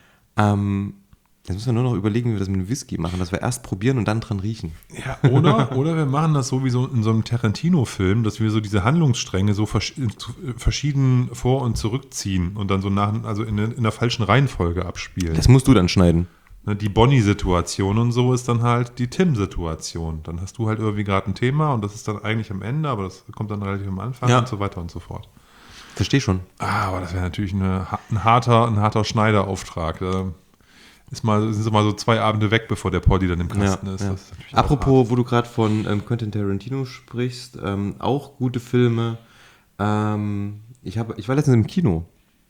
Speaker 1: Jetzt müssen wir nur noch überlegen, wie wir das mit dem Whisky machen, dass wir erst probieren und dann dran riechen.
Speaker 2: Ja, oder wir machen das so wie so in so einem Tarantino-Film, dass wir so diese Handlungsstränge so verschieden vor- und zurückziehen und dann so also in der falschen Reihenfolge abspielen.
Speaker 1: Das musst du dann schneiden.
Speaker 2: Ne, die Bonnie-Situation und so ist dann halt die Tim-Situation. Dann hast du halt irgendwie gerade ein Thema und das ist dann eigentlich am Ende, aber das kommt dann relativ am Anfang
Speaker 1: Ja.
Speaker 2: und so weiter und so fort.
Speaker 1: Versteh schon.
Speaker 2: Aber das wäre natürlich ein harter Schneiderauftrag. Da sind mal so 2 Abende weg, bevor der Poddy dann im Kasten ist.
Speaker 1: Ja.
Speaker 2: Das ist natürlich auch
Speaker 1: Apropos, wo du gerade von Quentin Tarantino sprichst, auch gute Filme. Ich war letztens im Kino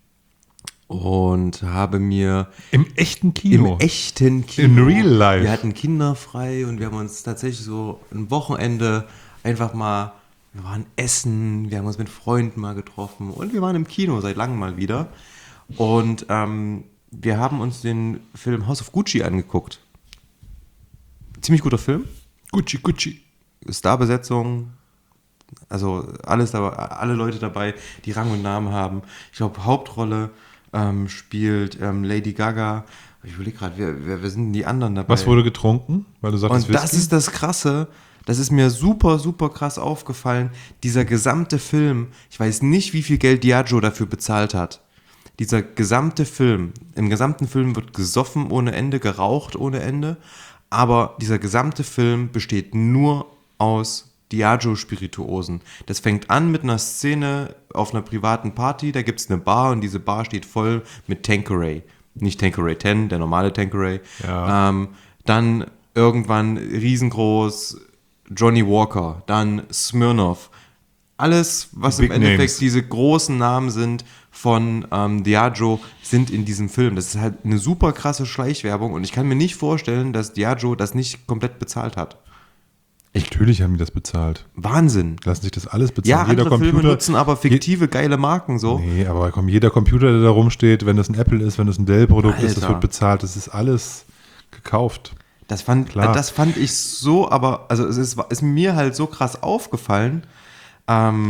Speaker 1: und habe mir
Speaker 2: im echten Kino.
Speaker 1: im echten Kino,
Speaker 2: In real life.
Speaker 1: wir hatten Kinder frei und wir haben uns tatsächlich so ein Wochenende einfach mal, wir waren essen, wir haben uns mit Freunden mal getroffen und wir waren im Kino seit langem mal wieder und wir haben uns den Film House of Gucci angeguckt. Ziemlich guter Film.
Speaker 2: Gucci.
Speaker 1: Starbesetzung, also alles dabei, alle Leute dabei, die Rang und Namen haben. Ich glaube, Hauptrolle spielt Lady Gaga. Ich überlege gerade, wer sind denn die anderen dabei?
Speaker 2: Was wurde getrunken? Weil du sagtest,
Speaker 1: Und das ist das Krasse, das ist mir super, super krass aufgefallen. Dieser gesamte Film, ich weiß nicht, wie viel Geld Diageo dafür bezahlt hat. Dieser gesamte Film, im gesamten Film wird gesoffen ohne Ende, geraucht ohne Ende, aber dieser gesamte Film besteht nur aus Diageo-Spirituosen. Das fängt an mit einer Szene auf einer privaten Party, da gibt es eine Bar und diese Bar steht voll mit Tanqueray. Nicht Tanqueray 10, der normale Tanqueray.
Speaker 2: Ja.
Speaker 1: Dann irgendwann riesengroß Johnny Walker, dann Smirnoff. Alles, was
Speaker 2: Big
Speaker 1: im Endeffekt
Speaker 2: Names.
Speaker 1: diese großen Namen sind von Diageo, sind in diesem Film. Das ist halt eine super krasse Schleichwerbung und ich kann mir nicht vorstellen, dass Diageo das nicht komplett bezahlt hat.
Speaker 2: Natürlich haben die das bezahlt.
Speaker 1: Wahnsinn.
Speaker 2: Lassen sich das alles bezahlen.
Speaker 1: Ja, andere Filme nutzen aber fiktive, geile Marken so.
Speaker 2: Nee, aber komm, jeder Computer, der da rumsteht, wenn das ein Apple ist, wenn das ein Dell-Produkt ist, das
Speaker 1: Alter.
Speaker 2: wird bezahlt. Das ist alles gekauft.
Speaker 1: Das fand
Speaker 2: Klar.
Speaker 1: ich so, aber also ist mir halt so krass aufgefallen,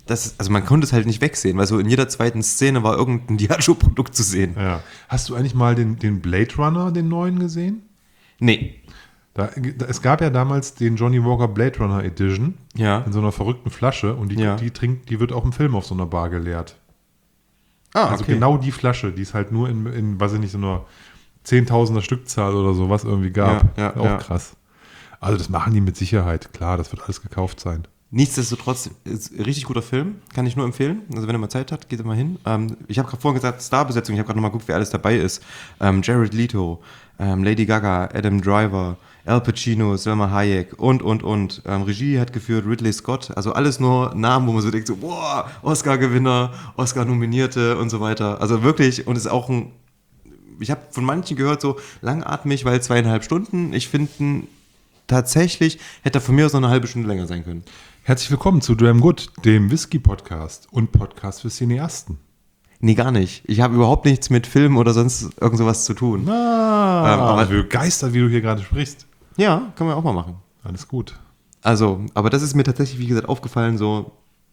Speaker 1: also man konnte es halt nicht wegsehen, weil so in jeder zweiten Szene war irgendein Diageo-Produkt zu sehen.
Speaker 2: Ja. Hast du eigentlich mal den Blade Runner, den neuen, gesehen?
Speaker 1: Nee.
Speaker 2: Es gab ja damals den Johnny Walker Blade Runner Edition in so einer verrückten Flasche und die wird auch im Film auf so einer Bar geleert. Also genau die Flasche, die es halt nur in weiß ich nicht, so einer 10.000er Stückzahl oder sowas irgendwie gab. Auch krass. Also das machen die mit Sicherheit, klar, das wird alles gekauft sein.
Speaker 1: Nichtsdestotrotz, ist ein richtig guter Film, kann ich nur empfehlen. Also wenn ihr mal Zeit habt, geht mal hin. Ich habe gerade vorhin gesagt, Starbesetzung, ich habe gerade nochmal geguckt, wer alles dabei ist. Jared Leto, Lady Gaga, Adam Driver, Al Pacino, Selma Hayek und. Regie hat geführt Ridley Scott, also alles nur Namen, wo man so denkt, so, boah, Oscar-Gewinner, Oscar-Nominierte und so weiter. Also wirklich, und es ist auch ich habe von manchen gehört, so langatmig, weil 2,5 Stunden. Ich finde, tatsächlich hätte er von mir aus noch eine halbe Stunde länger sein können.
Speaker 2: Herzlich willkommen zu Dram Good, dem Whisky-Podcast und Podcast für Cineasten.
Speaker 1: Nee, gar nicht. Ich habe überhaupt nichts mit Film oder sonst irgend sowas zu tun.
Speaker 2: Aber begeistert, wie du hier gerade sprichst.
Speaker 1: Ja, können wir auch mal machen.
Speaker 2: Alles gut.
Speaker 1: Also, aber das ist mir tatsächlich, wie gesagt, aufgefallen, so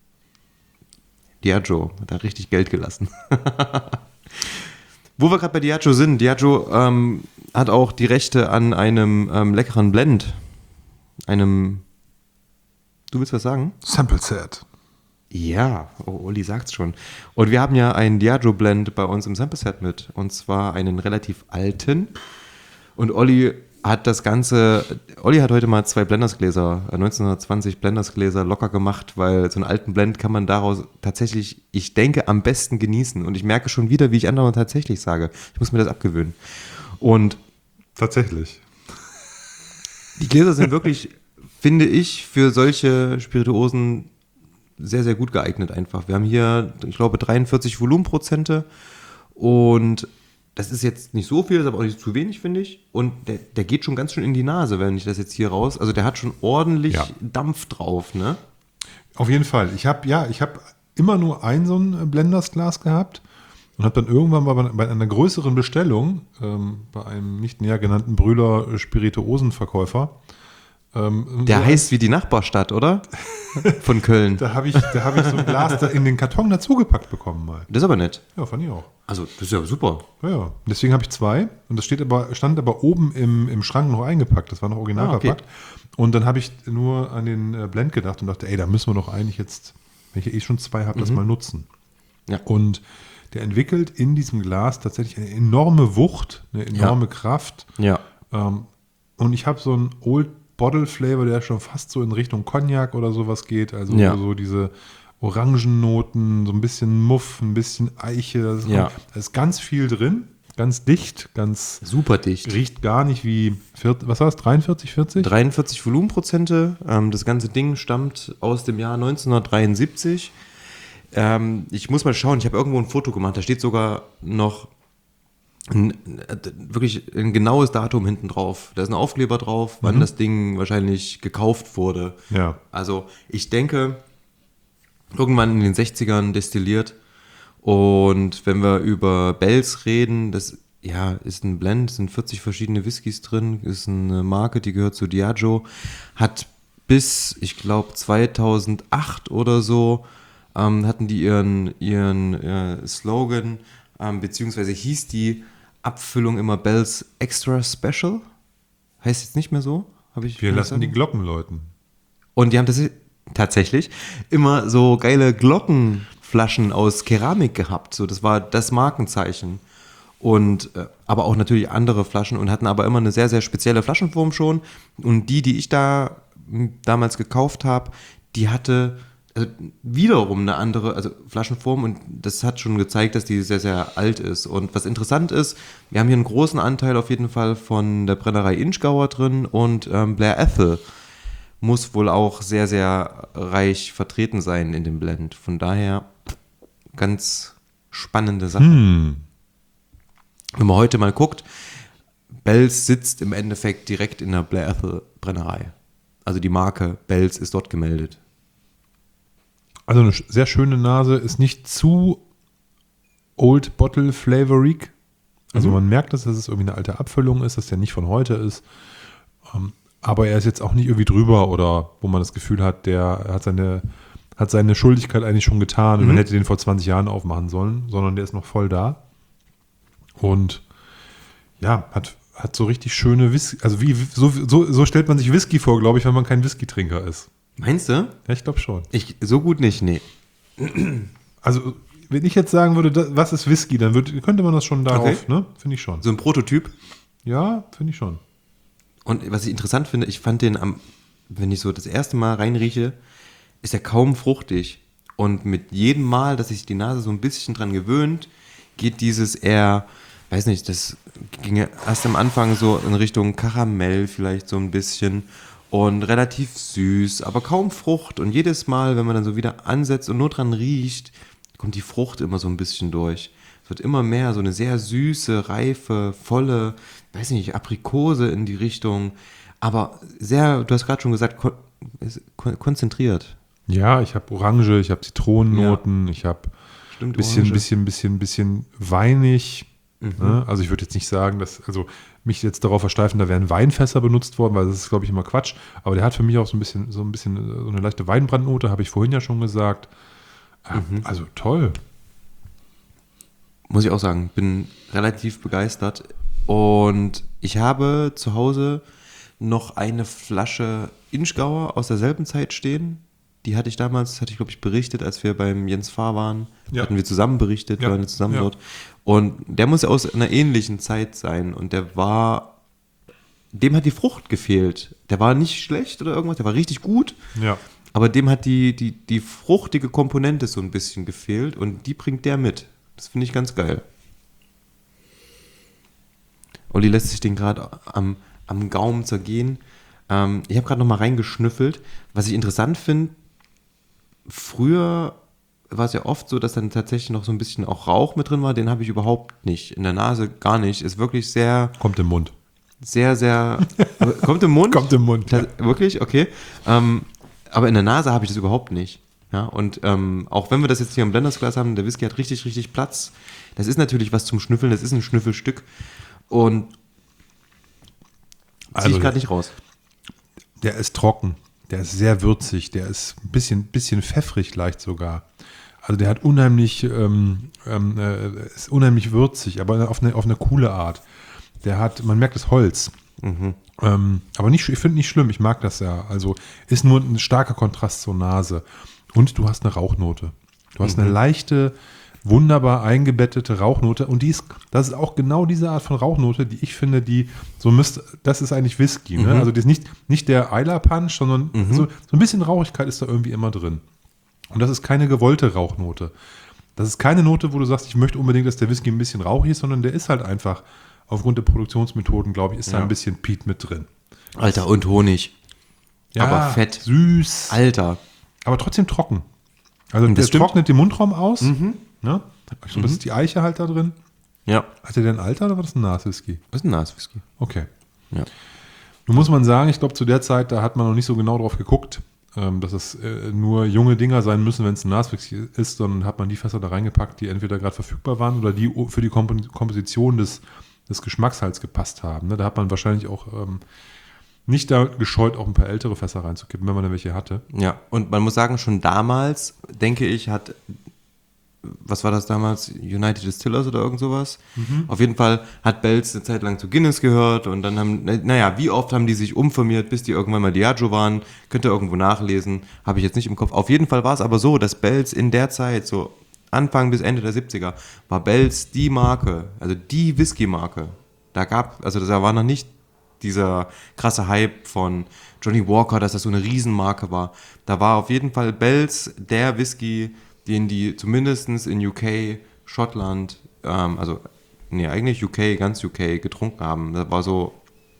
Speaker 1: Diageo hat da richtig Geld gelassen. Wo wir gerade bei Diageo sind, Diageo hat auch die Rechte an einem leckeren Blend. Du willst was sagen?
Speaker 2: Sample Set.
Speaker 1: Ja, Olli sagt's schon. Und wir haben ja einen Diageo Blend bei uns im Sample Set mit. Und zwar einen relativ alten. Und Olli hat heute mal 2 Blendersgläser, 1920 Blendersgläser locker gemacht, weil so einen alten Blend kann man daraus tatsächlich, ich denke, am besten genießen. Und ich merke schon wieder, wie ich anderen tatsächlich sage. Ich muss mir das abgewöhnen. Und
Speaker 2: tatsächlich.
Speaker 1: Die Gläser sind wirklich, finde ich, für solche Spirituosen sehr, sehr gut geeignet einfach. Wir haben hier, ich glaube, 43 Volumenprozente und das ist jetzt nicht so viel, ist aber auch nicht zu wenig, finde ich. Und der geht schon ganz schön in die Nase, wenn ich das jetzt hier raus. Also der hat schon ordentlich Dampf drauf, ne?
Speaker 2: Auf jeden Fall. Ich habe immer nur so ein Blendersglas gehabt und habe dann irgendwann mal bei einer größeren Bestellung bei einem nicht näher genannten Brüder Spirituosenverkäufer.
Speaker 1: Der heißt wie die Nachbarstadt, oder? Von Köln.
Speaker 2: Da habe ich so ein Glas in den Karton dazugepackt bekommen mal.
Speaker 1: Das ist aber nett.
Speaker 2: Ja, fand ich auch.
Speaker 1: Also, das ist ja super.
Speaker 2: Ja. Deswegen habe ich 2 und das stand aber oben im Schrank noch eingepackt. Das war noch original verpackt. Und dann habe ich nur an den Blend gedacht und dachte, da müssen wir doch eigentlich jetzt, wenn ich schon 2 habe, das mal nutzen. Ja. Und der entwickelt in diesem Glas tatsächlich eine enorme Wucht, eine enorme Kraft.
Speaker 1: Ja.
Speaker 2: Und ich habe so einen Old Bottle Flavor, der schon fast so in Richtung Cognac oder sowas geht. Also so diese Orangennoten, so ein bisschen Muff, ein bisschen Eiche. Da ist ganz viel drin, ganz dicht, ganz
Speaker 1: super dicht.
Speaker 2: Riecht gar nicht wie, was war es, 43, 40?
Speaker 1: 43 Volumenprozente. Das ganze Ding stammt aus dem Jahr 1973. Ich muss mal schauen, ich habe irgendwo ein Foto gemacht, da steht sogar noch wirklich ein genaues Datum hinten drauf. Da ist ein Aufkleber drauf, wann das Ding wahrscheinlich gekauft wurde.
Speaker 2: Ja.
Speaker 1: Also ich denke, irgendwann in den 60ern destilliert. Und wenn wir über Bells reden, das ist ein Blend, sind 40 verschiedene Whiskys drin, ist eine Marke, die gehört zu Diageo, hat bis, ich glaube, 2008 oder so, hatten die ihren Slogan, beziehungsweise hieß die Abfüllung immer Bells Extra Special. Heißt jetzt nicht mehr so?
Speaker 2: Wir lassen die Glocken läuten.
Speaker 1: Und die haben tatsächlich immer so geile Glockenflaschen aus Keramik gehabt. So, das war das Markenzeichen. Und aber auch natürlich andere Flaschen und hatten aber immer eine sehr, sehr spezielle Flaschenform schon. Und die ich da damals gekauft habe, die hatte wiederum eine andere Flaschenform und das hat schon gezeigt, dass die sehr, sehr alt ist. Und was interessant ist, wir haben hier einen großen Anteil auf jeden Fall von der Brennerei Inchgauer drin und Blair Ethel muss wohl auch sehr, sehr reich vertreten sein in dem Blend. Von daher ganz spannende Sache. Wenn man heute mal guckt, Bells sitzt im Endeffekt direkt in der Blair Ethel Brennerei. Also die Marke Bells ist dort gemeldet.
Speaker 2: Also eine sehr schöne Nase, ist nicht zu Old Bottle flavorig. Also man merkt, dass es irgendwie eine alte Abfüllung ist, dass der nicht von heute ist. Aber er ist jetzt auch nicht irgendwie drüber oder wo man das Gefühl hat, der hat seine hat seine Schuldigkeit eigentlich schon getan und man hätte den vor 20 Jahren aufmachen sollen, sondern der ist noch voll da. Und ja, hat so richtig schöne Whisky, also so stellt man sich Whisky vor, glaube ich, wenn man kein Whisky-Trinker ist.
Speaker 1: Meinst du?
Speaker 2: Ja, ich glaube schon.
Speaker 1: So gut nicht, nee.
Speaker 2: Also, wenn ich jetzt sagen würde, was ist Whisky, dann könnte man das schon darauf, ne? Finde ich schon.
Speaker 1: So ein Prototyp.
Speaker 2: Ja, finde ich schon.
Speaker 1: Und was ich interessant finde, ich fand den wenn ich so das erste Mal reinrieche, ist er kaum fruchtig. Und mit jedem Mal, dass sich die Nase so ein bisschen dran gewöhnt, geht dieses eher, weiß nicht, das ging ja erst am Anfang so in Richtung Karamell vielleicht so ein bisschen und relativ süß, aber kaum Frucht. Und jedes Mal, wenn man dann so wieder ansetzt und nur dran riecht, kommt die Frucht immer so ein bisschen durch. Es wird immer mehr so eine sehr süße, reife, volle, weiß nicht, Aprikose in die Richtung, aber sehr, du hast gerade schon gesagt, konzentriert.
Speaker 2: Ja, ich habe Orange, ich habe Zitronennoten, ich habe bisschen weinig. Ne? Also ich würde jetzt nicht sagen, dass mich jetzt darauf versteifen, da wären Weinfässer benutzt worden, weil das ist, glaube ich, immer Quatsch. Aber der hat für mich auch so eine leichte Weinbrandnote, habe ich vorhin ja schon gesagt. Also toll.
Speaker 1: Muss ich auch sagen, bin relativ begeistert. Und ich habe zu Hause noch eine Flasche Inchgauer aus derselben Zeit stehen. Die hatte ich damals, glaube ich, berichtet, als wir beim Jens Fahr waren.
Speaker 2: Ja.
Speaker 1: Hatten wir zusammen berichtet,
Speaker 2: Ja.
Speaker 1: waren wir zusammen
Speaker 2: Ja.
Speaker 1: dort. Und der muss aus einer ähnlichen Zeit sein. Und dem hat die Frucht gefehlt. Der war nicht schlecht oder irgendwas, der war richtig gut.
Speaker 2: Ja.
Speaker 1: Aber dem hat die fruchtige Komponente so ein bisschen gefehlt. Und die bringt der mit. Das finde ich ganz geil. Olli lässt sich den gerade am Gaumen zergehen. Ich habe gerade noch mal reingeschnüffelt. Was ich interessant finde, früher war es ja oft so, dass dann tatsächlich noch so ein bisschen auch Rauch mit drin war. Den habe ich überhaupt nicht. In der Nase gar nicht. Ist wirklich sehr,
Speaker 2: Kommt im Mund.
Speaker 1: sehr, sehr... Kommt im Mund?
Speaker 2: Kommt im Mund. Ja.
Speaker 1: Wirklich? Okay. Aber in der Nase habe ich das überhaupt nicht. Ja, und auch wenn wir das jetzt hier im Blendersglas haben, der Whisky hat richtig, richtig Platz. Das ist natürlich was zum Schnüffeln. Das ist ein Schnüffelstück. Und ziehe ich gerade nicht raus.
Speaker 2: Der ist trocken, der ist sehr würzig, der ist ein bisschen pfeffrig leicht sogar. Also der hat ist unheimlich würzig, aber auf eine coole Art. Man merkt das Holz. Aber ich finde nicht schlimm, ich mag das ja. Also ist nur ein starker Kontrast zur Nase. Und du hast eine Rauchnote. Du hast eine leichte, wunderbar eingebettete Rauchnote. Und das ist auch genau diese Art von Rauchnote, die ich finde, das ist eigentlich Whisky. Ne? Also das ist nicht der Islay Punch, sondern so ein bisschen Rauchigkeit ist da irgendwie immer drin. Und das ist keine gewollte Rauchnote. Das ist keine Note, wo du sagst, ich möchte unbedingt, dass der Whisky ein bisschen rauchig ist, sondern der ist halt einfach, aufgrund der Produktionsmethoden, glaube ich, ist da ein bisschen Peat mit drin.
Speaker 1: Alter, und Honig.
Speaker 2: Ja,
Speaker 1: aber fett.
Speaker 2: Süß.
Speaker 1: Alter.
Speaker 2: Aber trotzdem trocken. Also
Speaker 1: Das
Speaker 2: der
Speaker 1: stimmt.
Speaker 2: trocknet den Mundraum aus. Ne? Ich glaube, das ist die Eiche halt da drin.
Speaker 1: Ja.
Speaker 2: Hat der denn ein Alter oder war das ein Naswhisky?
Speaker 1: Das ist ein Naswhisky.
Speaker 2: Okay.
Speaker 1: Ja.
Speaker 2: Nun muss man sagen, ich glaube, zu der Zeit, da hat man noch nicht so genau drauf geguckt, dass es nur junge Dinger sein müssen, wenn es ein Naswhisky ist, sondern hat man die Fässer da reingepackt, die entweder gerade verfügbar waren oder die für die Komposition des Geschmacks halt gepasst haben. Ne? Da hat man wahrscheinlich auch nicht da gescheut, auch ein paar ältere Fässer reinzukippen, wenn man da welche hatte.
Speaker 1: Ja, und man muss sagen, schon damals, denke ich, was war das damals? United Distillers oder irgend sowas? Auf jeden Fall hat Bells eine Zeit lang zu Guinness gehört und dann wie oft haben die sich umfirmiert, bis die irgendwann mal Diageo waren? Könnt ihr irgendwo nachlesen, habe ich jetzt nicht im Kopf. Auf jeden Fall war es aber so, dass Bells in der Zeit, so Anfang bis Ende der 70er, war Bells die Marke, also die Whisky-Marke. Da war noch nicht dieser krasse Hype von Johnny Walker, dass das so eine Riesenmarke war. Da war auf jeden Fall Bells der Whisky, den die zumindest in UK, Schottland, eigentlich UK, ganz UK getrunken haben. Das war so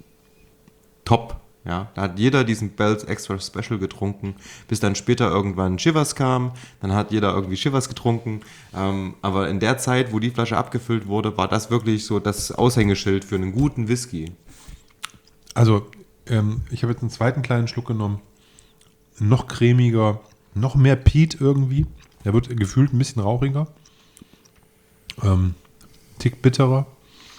Speaker 1: top. Ja, da hat jeder diesen Bells Extra Special getrunken, bis dann später irgendwann Chivas kam. Dann hat jeder irgendwie Chivas getrunken. Aber in der Zeit, wo die Flasche abgefüllt wurde, war das wirklich so das Aushängeschild für einen guten Whisky.
Speaker 2: Also, ich habe jetzt einen zweiten kleinen Schluck genommen. Noch cremiger, noch mehr Peat irgendwie. Der wird gefühlt ein bisschen rauchiger. Tick bitterer.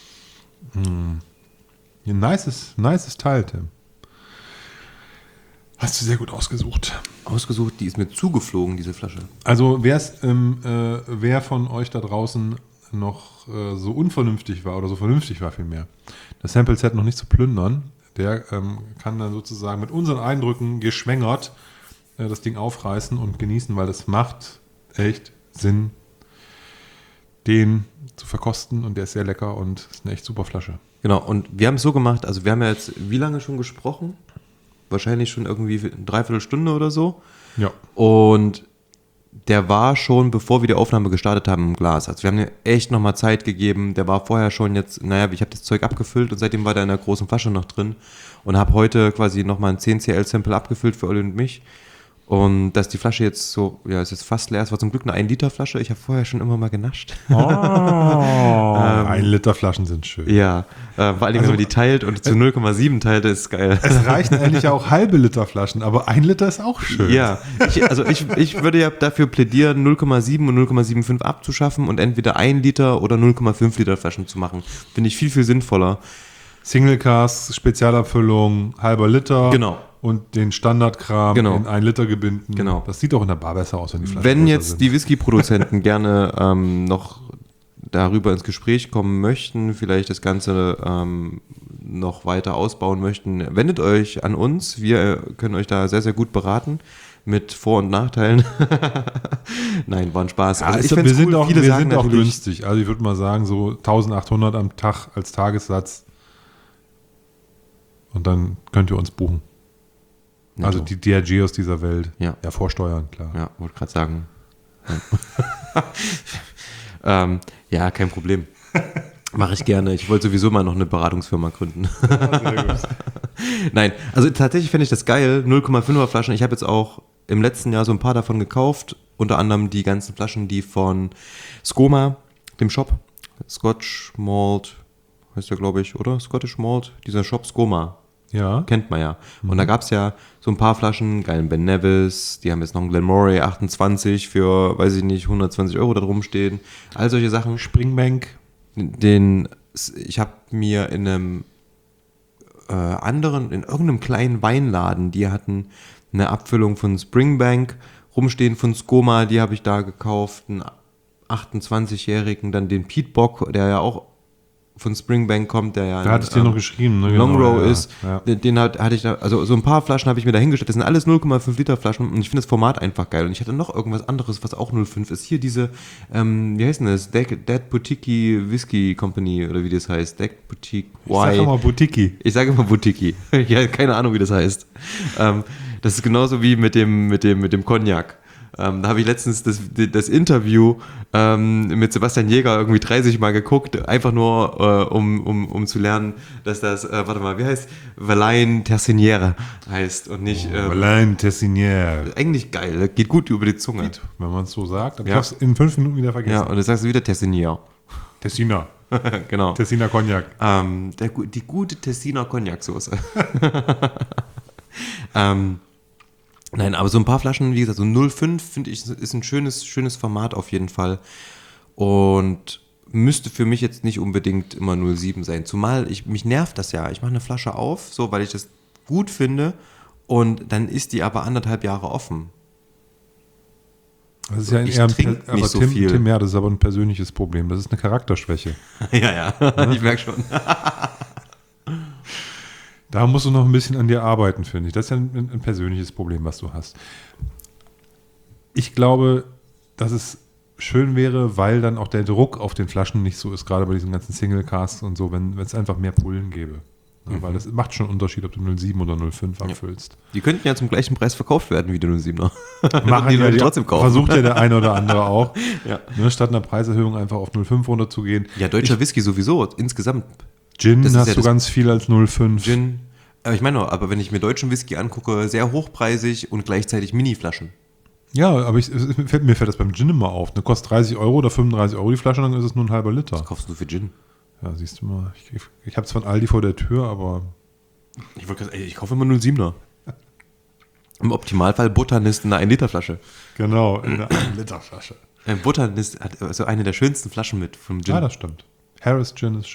Speaker 2: Ein nices Teil, Tim. Hast du sehr gut ausgesucht.
Speaker 1: Ausgesucht, die ist mir zugeflogen, diese Flasche.
Speaker 2: Also wer von euch da draußen noch so unvernünftig war oder so vernünftig war vielmehr, das Sample-Set noch nicht zu plündern, der kann dann sozusagen mit unseren Eindrücken geschwängert das Ding aufreißen und genießen, weil das macht echt Sinn, den zu verkosten und der ist sehr lecker und ist eine echt super Flasche.
Speaker 1: Genau, und wir haben es so gemacht, also wir haben ja jetzt wie lange schon gesprochen? Wahrscheinlich schon irgendwie eine Dreiviertelstunde oder so.
Speaker 2: Ja.
Speaker 1: Und der war schon, bevor wir die Aufnahme gestartet haben, im Glas. Also wir haben dir echt nochmal Zeit gegeben. Der war vorher schon jetzt, ich habe das Zeug abgefüllt und seitdem war der in einer großen Flasche noch drin und habe heute quasi nochmal ein 10cl-Sample abgefüllt für Olli und mich. Und dass die Flasche jetzt so, es ist fast leer. Es war zum Glück eine 1-Liter-Flasche. Ich habe vorher schon immer mal genascht.
Speaker 2: Oh, 1-Liter-Flaschen sind schön.
Speaker 1: Ja, vor allem, wenn man die teilt und zu 0,7 teilt, ist geil.
Speaker 2: Es reichen eigentlich auch halbe Liter Flaschen, aber 1 Liter ist auch schön.
Speaker 1: Ja, ich würde ja dafür plädieren, 0,7 und 0,75 abzuschaffen und entweder 1 Liter oder 0,5 Liter Flaschen zu machen. Finde ich viel, viel sinnvoller.
Speaker 2: Single Cask, Spezialabfüllung, halber Liter.
Speaker 1: Genau.
Speaker 2: Und den Standardkram in 1 Liter Gebinden.
Speaker 1: Genau.
Speaker 2: Das sieht auch in der Bar besser aus, wenn die Flaschen
Speaker 1: Wenn jetzt
Speaker 2: sind.
Speaker 1: die Whisky-Produzenten gerne noch darüber ins Gespräch kommen möchten, vielleicht das Ganze noch weiter ausbauen möchten, wendet euch an uns. Wir können euch da sehr, sehr gut beraten mit Vor- und Nachteilen. Nein, war ein Spaß.
Speaker 2: Ja,
Speaker 1: Also ich
Speaker 2: wir
Speaker 1: find's
Speaker 2: sind
Speaker 1: cool.
Speaker 2: auch,
Speaker 1: Viele
Speaker 2: wir
Speaker 1: sagen
Speaker 2: sind auch
Speaker 1: natürlich,
Speaker 2: günstig. Also ich würde mal sagen, so 1800 am Tag als Tagessatz. Und dann könnt ihr uns buchen.
Speaker 1: netto.
Speaker 2: Also die DRG aus dieser Welt.
Speaker 1: Ja.
Speaker 2: Ja, vorsteuern, klar.
Speaker 1: Ja, wollte gerade sagen. Ja, kein Problem. Mache ich gerne. Ich wollte sowieso mal noch eine Beratungsfirma gründen.
Speaker 2: Ja, sehr gut.
Speaker 1: Nein, also tatsächlich finde ich das geil. 0,5er Flaschen. Ich habe jetzt auch im letzten Jahr so ein paar davon gekauft. Unter anderem die ganzen Flaschen, die von Skoma, dem Shop. Scotch Malt, heißt der, glaube ich, oder? Scottish Malt. Dieser Shop Skoma.
Speaker 2: Ja.
Speaker 1: Kennt man ja. Und da gab es ja so ein paar Flaschen, geilen Ben Nevis, die haben jetzt noch einen Glenmorangie 28 für, weiß ich nicht, 120 € da drum stehen. All solche Sachen.
Speaker 2: Springbank.
Speaker 1: Ich habe mir in einem in irgendeinem kleinen Weinladen, die hatten eine Abfüllung von Springbank rumstehen von Skoma, die habe ich da gekauft, einen 28-Jährigen, dann den Pete Bock, der ja auch von Springbank kommt, der ja
Speaker 2: Da hatte ich dir noch geschrieben, ne?
Speaker 1: Longrow
Speaker 2: ja,
Speaker 1: ist,
Speaker 2: ja.
Speaker 1: den hatte ich da, also so ein paar Flaschen habe ich mir da hingestellt, das sind alles 0,5 Liter Flaschen und ich finde das Format einfach geil und ich hatte noch irgendwas anderes, was auch 0,5 ist, hier diese, wie heißt denn das, Dead Boutique Whisky Company oder wie das heißt, Dead Boutique Y.
Speaker 2: Ich sag mal Boutique.
Speaker 1: Ich sage immer Boutique, ja, keine Ahnung, wie das heißt. Das ist genauso wie mit dem Cognac. Da habe ich letztens das Interview mit Sebastian Jäger irgendwie 30 Mal geguckt, einfach nur um zu lernen, dass das, warte mal, wie heißt? Valain Tersiniere heißt und nicht...
Speaker 2: Valain Tessinière.
Speaker 1: Eigentlich geil, geht gut über die Zunge.
Speaker 2: Wenn man es so sagt. Aber
Speaker 1: Ja.
Speaker 2: ich habe es in 5 Minuten wieder vergessen.
Speaker 1: Ja, und dann sagst du wieder Tessiniere.
Speaker 2: Tessiner.
Speaker 1: Genau.
Speaker 2: Tessiner Cognac.
Speaker 1: Die gute Tessiner Cognac-Soße. Nein, aber so ein paar Flaschen, wie gesagt, so 0,5 finde ich, ist ein schönes Format auf jeden Fall. Und müsste für mich jetzt nicht unbedingt immer 0,7 sein. Zumal mich nervt das ja. Ich mache eine Flasche auf, so, weil ich das gut finde. Und dann ist die aber 1,5 Jahre offen.
Speaker 2: Das ist ja
Speaker 1: Ich
Speaker 2: eher
Speaker 1: trinke
Speaker 2: aber
Speaker 1: nicht so viel.
Speaker 2: Tim, ja, das ist aber ein persönliches Problem. Das ist eine Charakterschwäche.
Speaker 1: Ja, ich merke schon.
Speaker 2: Da musst du noch ein bisschen an dir arbeiten, finde ich. Das ist ja ein persönliches Problem, was du hast. Ich glaube, dass es schön wäre, weil dann auch der Druck auf den Flaschen nicht so ist, gerade bei diesen ganzen Single Casks und so, wenn es einfach mehr Pullen gäbe. Ja, weil das macht schon einen Unterschied, ob du 0,7 oder 0,5 abfüllst.
Speaker 1: Die könnten ja zum gleichen Preis verkauft werden wie die 0,7er.
Speaker 2: Machen
Speaker 1: die
Speaker 2: ja
Speaker 1: Leute trotzdem kaufen.
Speaker 2: Versucht ja der eine oder andere auch,
Speaker 1: Ja.
Speaker 2: ne, statt einer Preiserhöhung einfach auf 0,5 runterzugehen.
Speaker 1: Ja, deutscher Whisky sowieso, insgesamt.
Speaker 2: Gin
Speaker 1: Das ist
Speaker 2: hast
Speaker 1: ja
Speaker 2: du
Speaker 1: das-
Speaker 2: ganz viel als 0,5.
Speaker 1: Gin. Aber ich meine nur, aber wenn ich mir deutschen Whisky angucke, sehr hochpreisig und gleichzeitig Mini-Flaschen.
Speaker 2: Ja, aber mir fällt das beim Gin immer auf. Ne, kostet 30 € oder 35 € die Flasche, dann ist es nur ein halber Liter.
Speaker 1: Was kaufst du für Gin?
Speaker 2: Ja, siehst du mal. Ich habe es von Aldi vor der Tür, aber
Speaker 1: Ich kaufe immer 0,7er. Im Optimalfall Buttermist in einer 1-Liter-Flasche.
Speaker 2: genau, in einer 1-Liter-Flasche.
Speaker 1: Buttermist hat so eine der schönsten Flaschen mit vom Gin.
Speaker 2: Ja, das stimmt. Harris Gin ist schön.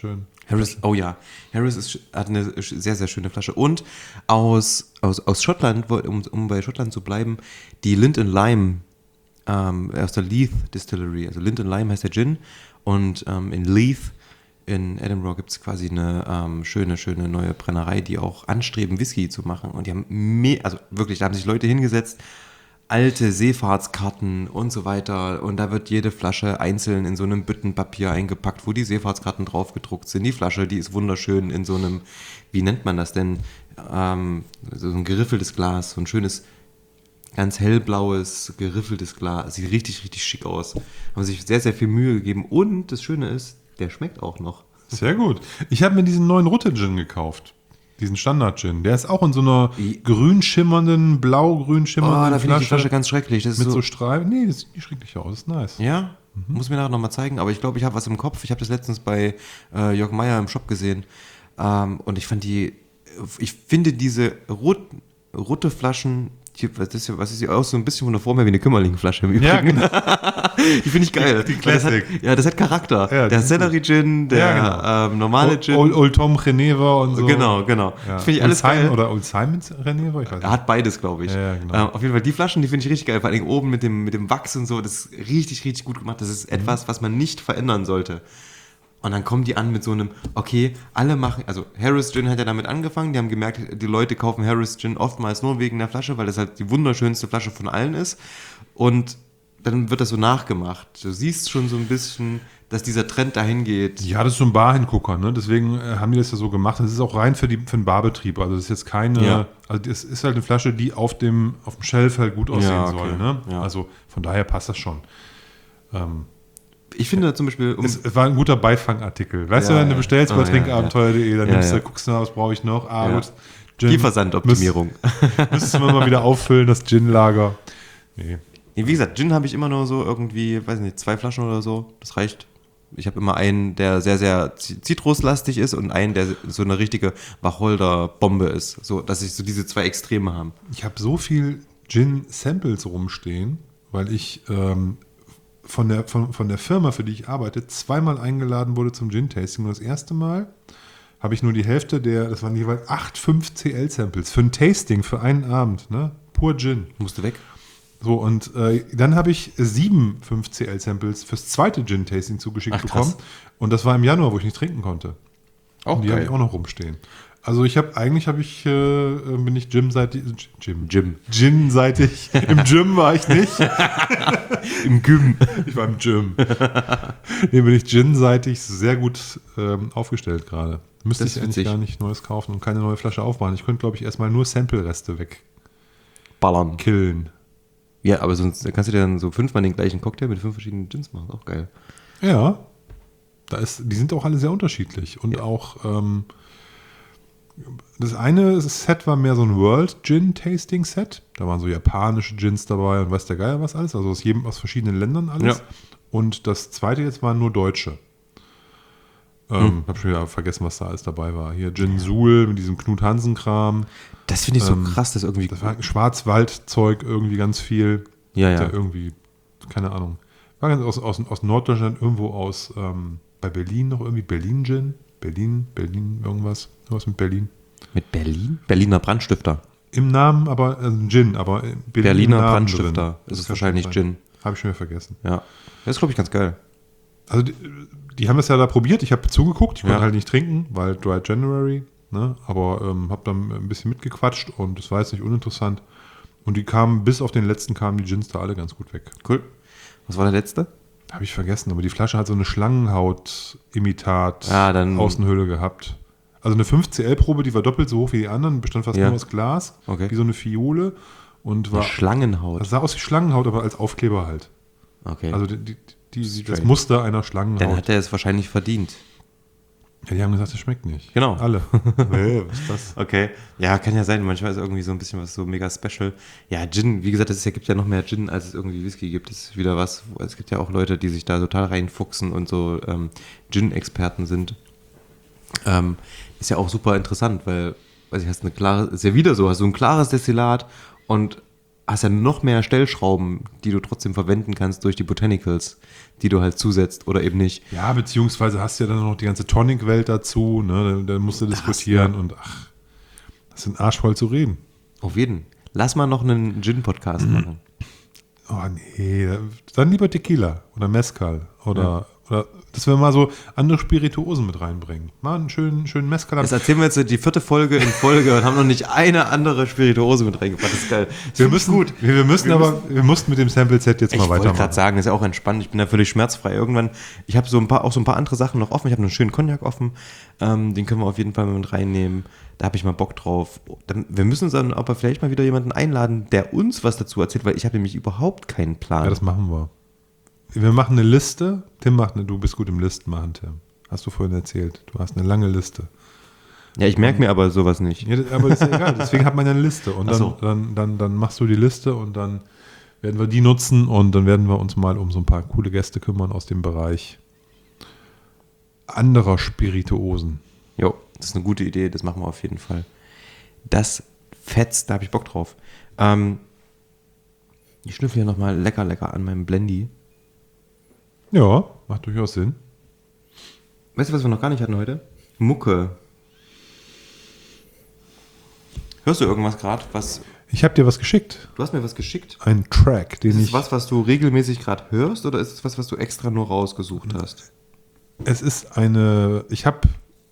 Speaker 1: Harris, oh ja, hat eine sehr, sehr schöne Flasche. Und aus Schottland, um bei Schottland zu bleiben, die Lind Lime aus der Leith Distillery. Also Lind Lime heißt der Gin. Und in Leith in Edinburgh gibt es quasi eine schöne neue Brennerei, die auch anstreben, Whisky zu machen. Und die haben also wirklich, da haben sich Leute hingesetzt, alte Seefahrtskarten und so weiter. Und da wird jede Flasche einzeln in so einem Büttenpapier eingepackt, wo die Seefahrtskarten drauf gedruckt sind. Die Flasche, die ist wunderschön in so einem, wie nennt man das denn? So ein geriffeltes Glas, so ein schönes, ganz hellblaues, geriffeltes Glas. Sieht richtig, richtig schick aus. Haben sich sehr, sehr viel Mühe gegeben. Und das Schöne ist, der schmeckt auch noch.
Speaker 2: Sehr gut. Ich habe mir diesen neuen Rutte-Gin gekauft. Diesen Standard-Gin. Der ist auch in so einer grün schimmernden, blau-grün schimmernden
Speaker 1: da finde ich die Flasche ganz schrecklich. Das ist
Speaker 2: mit so Streifen. Nee, das sieht nicht schrecklich aus. Das ist nice.
Speaker 1: Ja? Muss mir nachher nochmal zeigen. Aber ich glaube, ich habe was im Kopf. Ich habe das letztens bei Jörg Meier im Shop gesehen. Und ich finde diese rote Flaschen, was ist hier aus, so ein bisschen von der Form her wie eine Kümmerlingflasche im Übrigen.
Speaker 2: Ja, genau.
Speaker 1: Die finde ich geil.
Speaker 2: Die Classic.
Speaker 1: Das hat Charakter.
Speaker 2: Ja,
Speaker 1: der Sellerie-Gin, der normale Gin.
Speaker 2: Old Tom Geneva und so.
Speaker 1: Genau.
Speaker 2: Ja.
Speaker 1: Finde ich alles geil.
Speaker 2: Oder Old Simon's Geneva? Ich weiß nicht.
Speaker 1: Er hat beides, glaube ich.
Speaker 2: Ja, genau.
Speaker 1: Auf jeden Fall, die Flaschen, die finde ich richtig geil. Vor allem oben mit dem Wachs und so. Das ist richtig, richtig gut gemacht. Das ist etwas, was man nicht verändern sollte. Und dann kommen die an mit so einem, okay, alle machen, also Harris Gin hat ja damit angefangen, die haben gemerkt, die Leute kaufen Harris Gin oftmals nur wegen der Flasche, weil das halt die wunderschönste Flasche von allen ist. Und dann wird das so nachgemacht. Du siehst schon so ein bisschen, dass dieser Trend dahin geht.
Speaker 2: Ja, das ist so ein Barhingucker, ne? Deswegen haben die das ja so gemacht. Das ist auch rein für den Barbetrieb. Also das ist jetzt keine, also das ist halt eine Flasche, die auf dem Shelf halt gut aussehen soll, ne?
Speaker 1: Ja.
Speaker 2: Also von daher passt das schon.
Speaker 1: Ich finde zum Beispiel...
Speaker 2: Es war ein guter Beifangartikel. Weißt du, wenn du bestellst bei trinkabenteuer.de, dann guckst du, was brauche ich noch? Gut. Gin,
Speaker 1: Liefersandoptimierung.
Speaker 2: Müssen wir mal wieder auffüllen, das Gin-Lager. Nee.
Speaker 1: Wie gesagt, Gin habe ich immer nur so irgendwie, weiß nicht, 2 Flaschen oder so. Das reicht. Ich habe immer einen, der sehr, sehr zitruslastig ist und einen, der so eine richtige Wacholder-Bombe ist. So, dass ich so diese 2 Extreme habe.
Speaker 2: Ich habe so viel Gin-Samples rumstehen, weil ich von der Firma, für die ich arbeite, 2-mal eingeladen wurde zum Gin-Tasting. Und das erste Mal habe ich nur die Hälfte das waren jeweils 8 5CL-Samples für ein Tasting, für einen Abend, ne? Pur Gin.
Speaker 1: Musste weg.
Speaker 2: So, und dann habe ich 7 5CL-Samples fürs zweite Gin-Tasting zugeschickt bekommen. Und das war im Januar, wo ich nicht trinken konnte.
Speaker 1: Auch
Speaker 2: und die habe ich auch noch rumstehen. Also bin ich Gin-seitig. Gin-seitig. Im Gym war ich nicht.
Speaker 1: Im Gym.
Speaker 2: Ich war im Gym. Nee, bin ich Gin-seitig sehr gut aufgestellt gerade. Müsste ich eigentlich gar nicht Neues kaufen und keine neue Flasche aufmachen. Ich könnte, glaube ich, erstmal nur Sample-Reste
Speaker 1: wegballern.
Speaker 2: Killen.
Speaker 1: Ja, aber sonst kannst du dir dann so 5-mal den gleichen Cocktail mit 5 verschiedenen Gins machen. Auch geil.
Speaker 2: Ja. Die sind auch alle sehr unterschiedlich. Und auch das eine Set war mehr so ein World Gin Tasting Set. Da waren so japanische Gins dabei und weiß der Geier was alles. Also aus verschiedenen Ländern alles. Ja. Und das zweite jetzt waren nur deutsche. Hab schon wieder vergessen, was da alles dabei war. Hier Gin Suhl mit diesem Knut Hansen-Kram.
Speaker 1: Das finde ich so krass, das irgendwie.
Speaker 2: Das war Schwarzwald-Zeug irgendwie ganz viel.
Speaker 1: Ja.
Speaker 2: Da irgendwie, keine Ahnung. War ganz aus Norddeutschland, irgendwo bei Berlin noch irgendwie Berlin-Gin. Berlin, irgendwas. Irgendwas mit Berlin.
Speaker 1: Mit Berlin? Berliner Brandstifter.
Speaker 2: Im Namen, aber Gin, aber
Speaker 1: Berliner Brandstifter. Das ist wahrscheinlich Gin.
Speaker 2: Habe ich schon wieder vergessen.
Speaker 1: Ja. Das ist, glaube ich, ganz geil.
Speaker 2: Also die haben das ja da probiert. Ich habe zugeguckt. Ich konnte halt nicht trinken, weil Dry January. Ne? Aber habe dann ein bisschen mitgequatscht und das war jetzt nicht uninteressant. Und die kamen, bis auf den letzten kamen die Gins da alle ganz gut weg.
Speaker 1: Cool. Was war der letzte?
Speaker 2: Habe ich vergessen, aber die Flasche hat so eine Schlangenhaut-Imitat-Außenhülle gehabt. Also eine 5CL-Probe, die war doppelt so hoch wie die anderen, bestand fast nur aus Glas, wie so eine Fiole. Und war
Speaker 1: Schlangenhaut?
Speaker 2: Das sah aus wie Schlangenhaut, aber als Aufkleber halt.
Speaker 1: Okay.
Speaker 2: Also das Muster einer Schlangenhaut.
Speaker 1: Dann hat er es wahrscheinlich verdient.
Speaker 2: Ja, die haben gesagt, das schmeckt nicht.
Speaker 1: Genau.
Speaker 2: Alle. Nee, was ist das?
Speaker 1: Okay. Ja, kann ja sein. Manchmal ist irgendwie so ein bisschen was so mega special. Ja, Gin, wie gesagt, gibt ja noch mehr Gin, als es irgendwie Whisky gibt. Das ist wieder was. Es gibt ja auch Leute, die sich da total reinfuchsen und so Gin-Experten sind. Ist ja auch super interessant, weil, hast du hast du ein klares Destillat und hast ja noch mehr Stellschrauben, die du trotzdem verwenden kannst durch die Botanicals, die du halt zusetzt oder eben nicht.
Speaker 2: Ja, beziehungsweise hast du ja dann noch die ganze Tonic-Welt dazu, ne? Da musst du diskutieren und das ist ein Arsch voll zu reden.
Speaker 1: Auf jeden. Lass mal noch einen Gin-Podcast machen.
Speaker 2: Oh nee, dann lieber Tequila oder Mezcal oder dass wir mal so andere Spirituosen mit reinbringen. Mal einen schönen Mezcal.
Speaker 1: Jetzt erzählen wir jetzt die 4. Folge in Folge und haben noch nicht eine andere Spirituose mit reingebracht. Das ist geil. Das
Speaker 2: Wir mussten mit dem Sample-Set jetzt mal
Speaker 1: ich wollte
Speaker 2: weitermachen.
Speaker 1: gerade sagen, das ist ja auch entspannt. Ich bin da völlig schmerzfrei. Irgendwann, ich habe so ein paar andere Sachen noch offen. Ich habe einen schönen Cognac offen. Den können wir auf jeden Fall mit reinnehmen. Da habe ich mal Bock drauf. Wir müssen uns dann aber vielleicht mal wieder jemanden einladen, der uns was dazu erzählt, weil ich habe nämlich überhaupt keinen Plan.
Speaker 2: Ja, das machen wir. Wir machen eine Liste. Du bist gut im Listen machen, Tim. Hast du vorhin erzählt. Du hast eine lange Liste.
Speaker 1: Ja, ich merke mir aber sowas nicht.
Speaker 2: Ja, aber das ist ja egal. Deswegen hat man ja eine Liste. Und
Speaker 1: Ach so.
Speaker 2: dann machst du die Liste und dann werden wir die nutzen und dann werden wir uns mal um so ein paar coole Gäste kümmern aus dem Bereich anderer Spirituosen.
Speaker 1: Jo, das ist eine gute Idee. Das machen wir auf jeden Fall. Das fetzt, da habe ich Bock drauf. Ich schnüffel hier nochmal lecker an meinem Blendy.
Speaker 2: Ja, macht durchaus Sinn.
Speaker 1: Weißt du, was wir noch gar nicht hatten heute? Mucke. Hörst du irgendwas gerade?
Speaker 2: Ich habe dir was geschickt.
Speaker 1: Du hast mir was geschickt.
Speaker 2: Ein Track, den
Speaker 1: Ist es
Speaker 2: ich...
Speaker 1: was du regelmäßig gerade hörst oder ist es was du extra nur rausgesucht hast?
Speaker 2: Es ist eine... Ich habe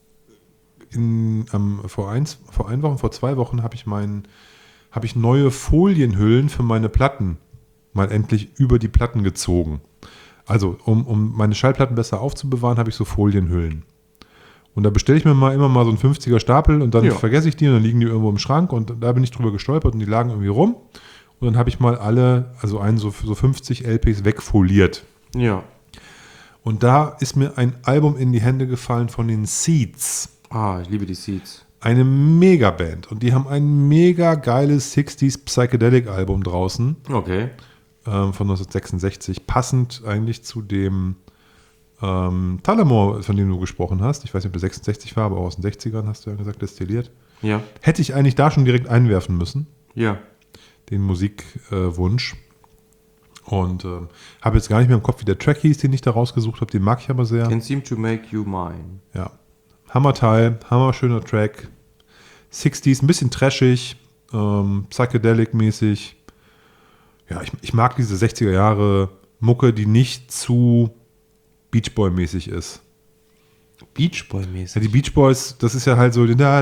Speaker 2: vor 2 Wochen habe ich neue Folienhüllen für meine Platten mal endlich über die Platten gezogen. Also, um meine Schallplatten besser aufzubewahren, habe ich so Folienhüllen. Und da bestelle ich mir immer mal so einen 50er Stapel und dann vergesse ich die und dann liegen die irgendwo im Schrank und da bin ich drüber gestolpert und die lagen irgendwie rum. Und dann habe ich mal so 50 LPs wegfoliert.
Speaker 1: Ja.
Speaker 2: Und da ist mir ein Album in die Hände gefallen von den Seeds.
Speaker 1: Ah, ich liebe die Seeds.
Speaker 2: Eine Megaband. Und die haben ein mega geiles 60s Psychedelic-Album draußen.
Speaker 1: Okay.
Speaker 2: Von 1966. Passend eigentlich zu dem Tullamore, von dem du gesprochen hast. Ich weiß nicht, ob der 66 war, aber auch aus den 60ern hast du ja gesagt, destilliert.
Speaker 1: Ja.
Speaker 2: Hätte ich eigentlich da schon direkt einwerfen müssen.
Speaker 1: Ja.
Speaker 2: Den Musikwunsch. Und habe jetzt gar nicht mehr im Kopf, wie der Track hieß, den ich da rausgesucht habe. Den mag ich aber sehr.
Speaker 1: Can seem to make you mine.
Speaker 2: Ja. Hammerteil, hammerschöner Track. 60s, ein bisschen trashig, Psychedelic-mäßig. Ja, ich mag diese 60er Jahre Mucke, die nicht zu Beach Boy-mäßig ist.
Speaker 1: Beach Boy-mäßig?
Speaker 2: Ja, die Beach Boys, das ist ja halt so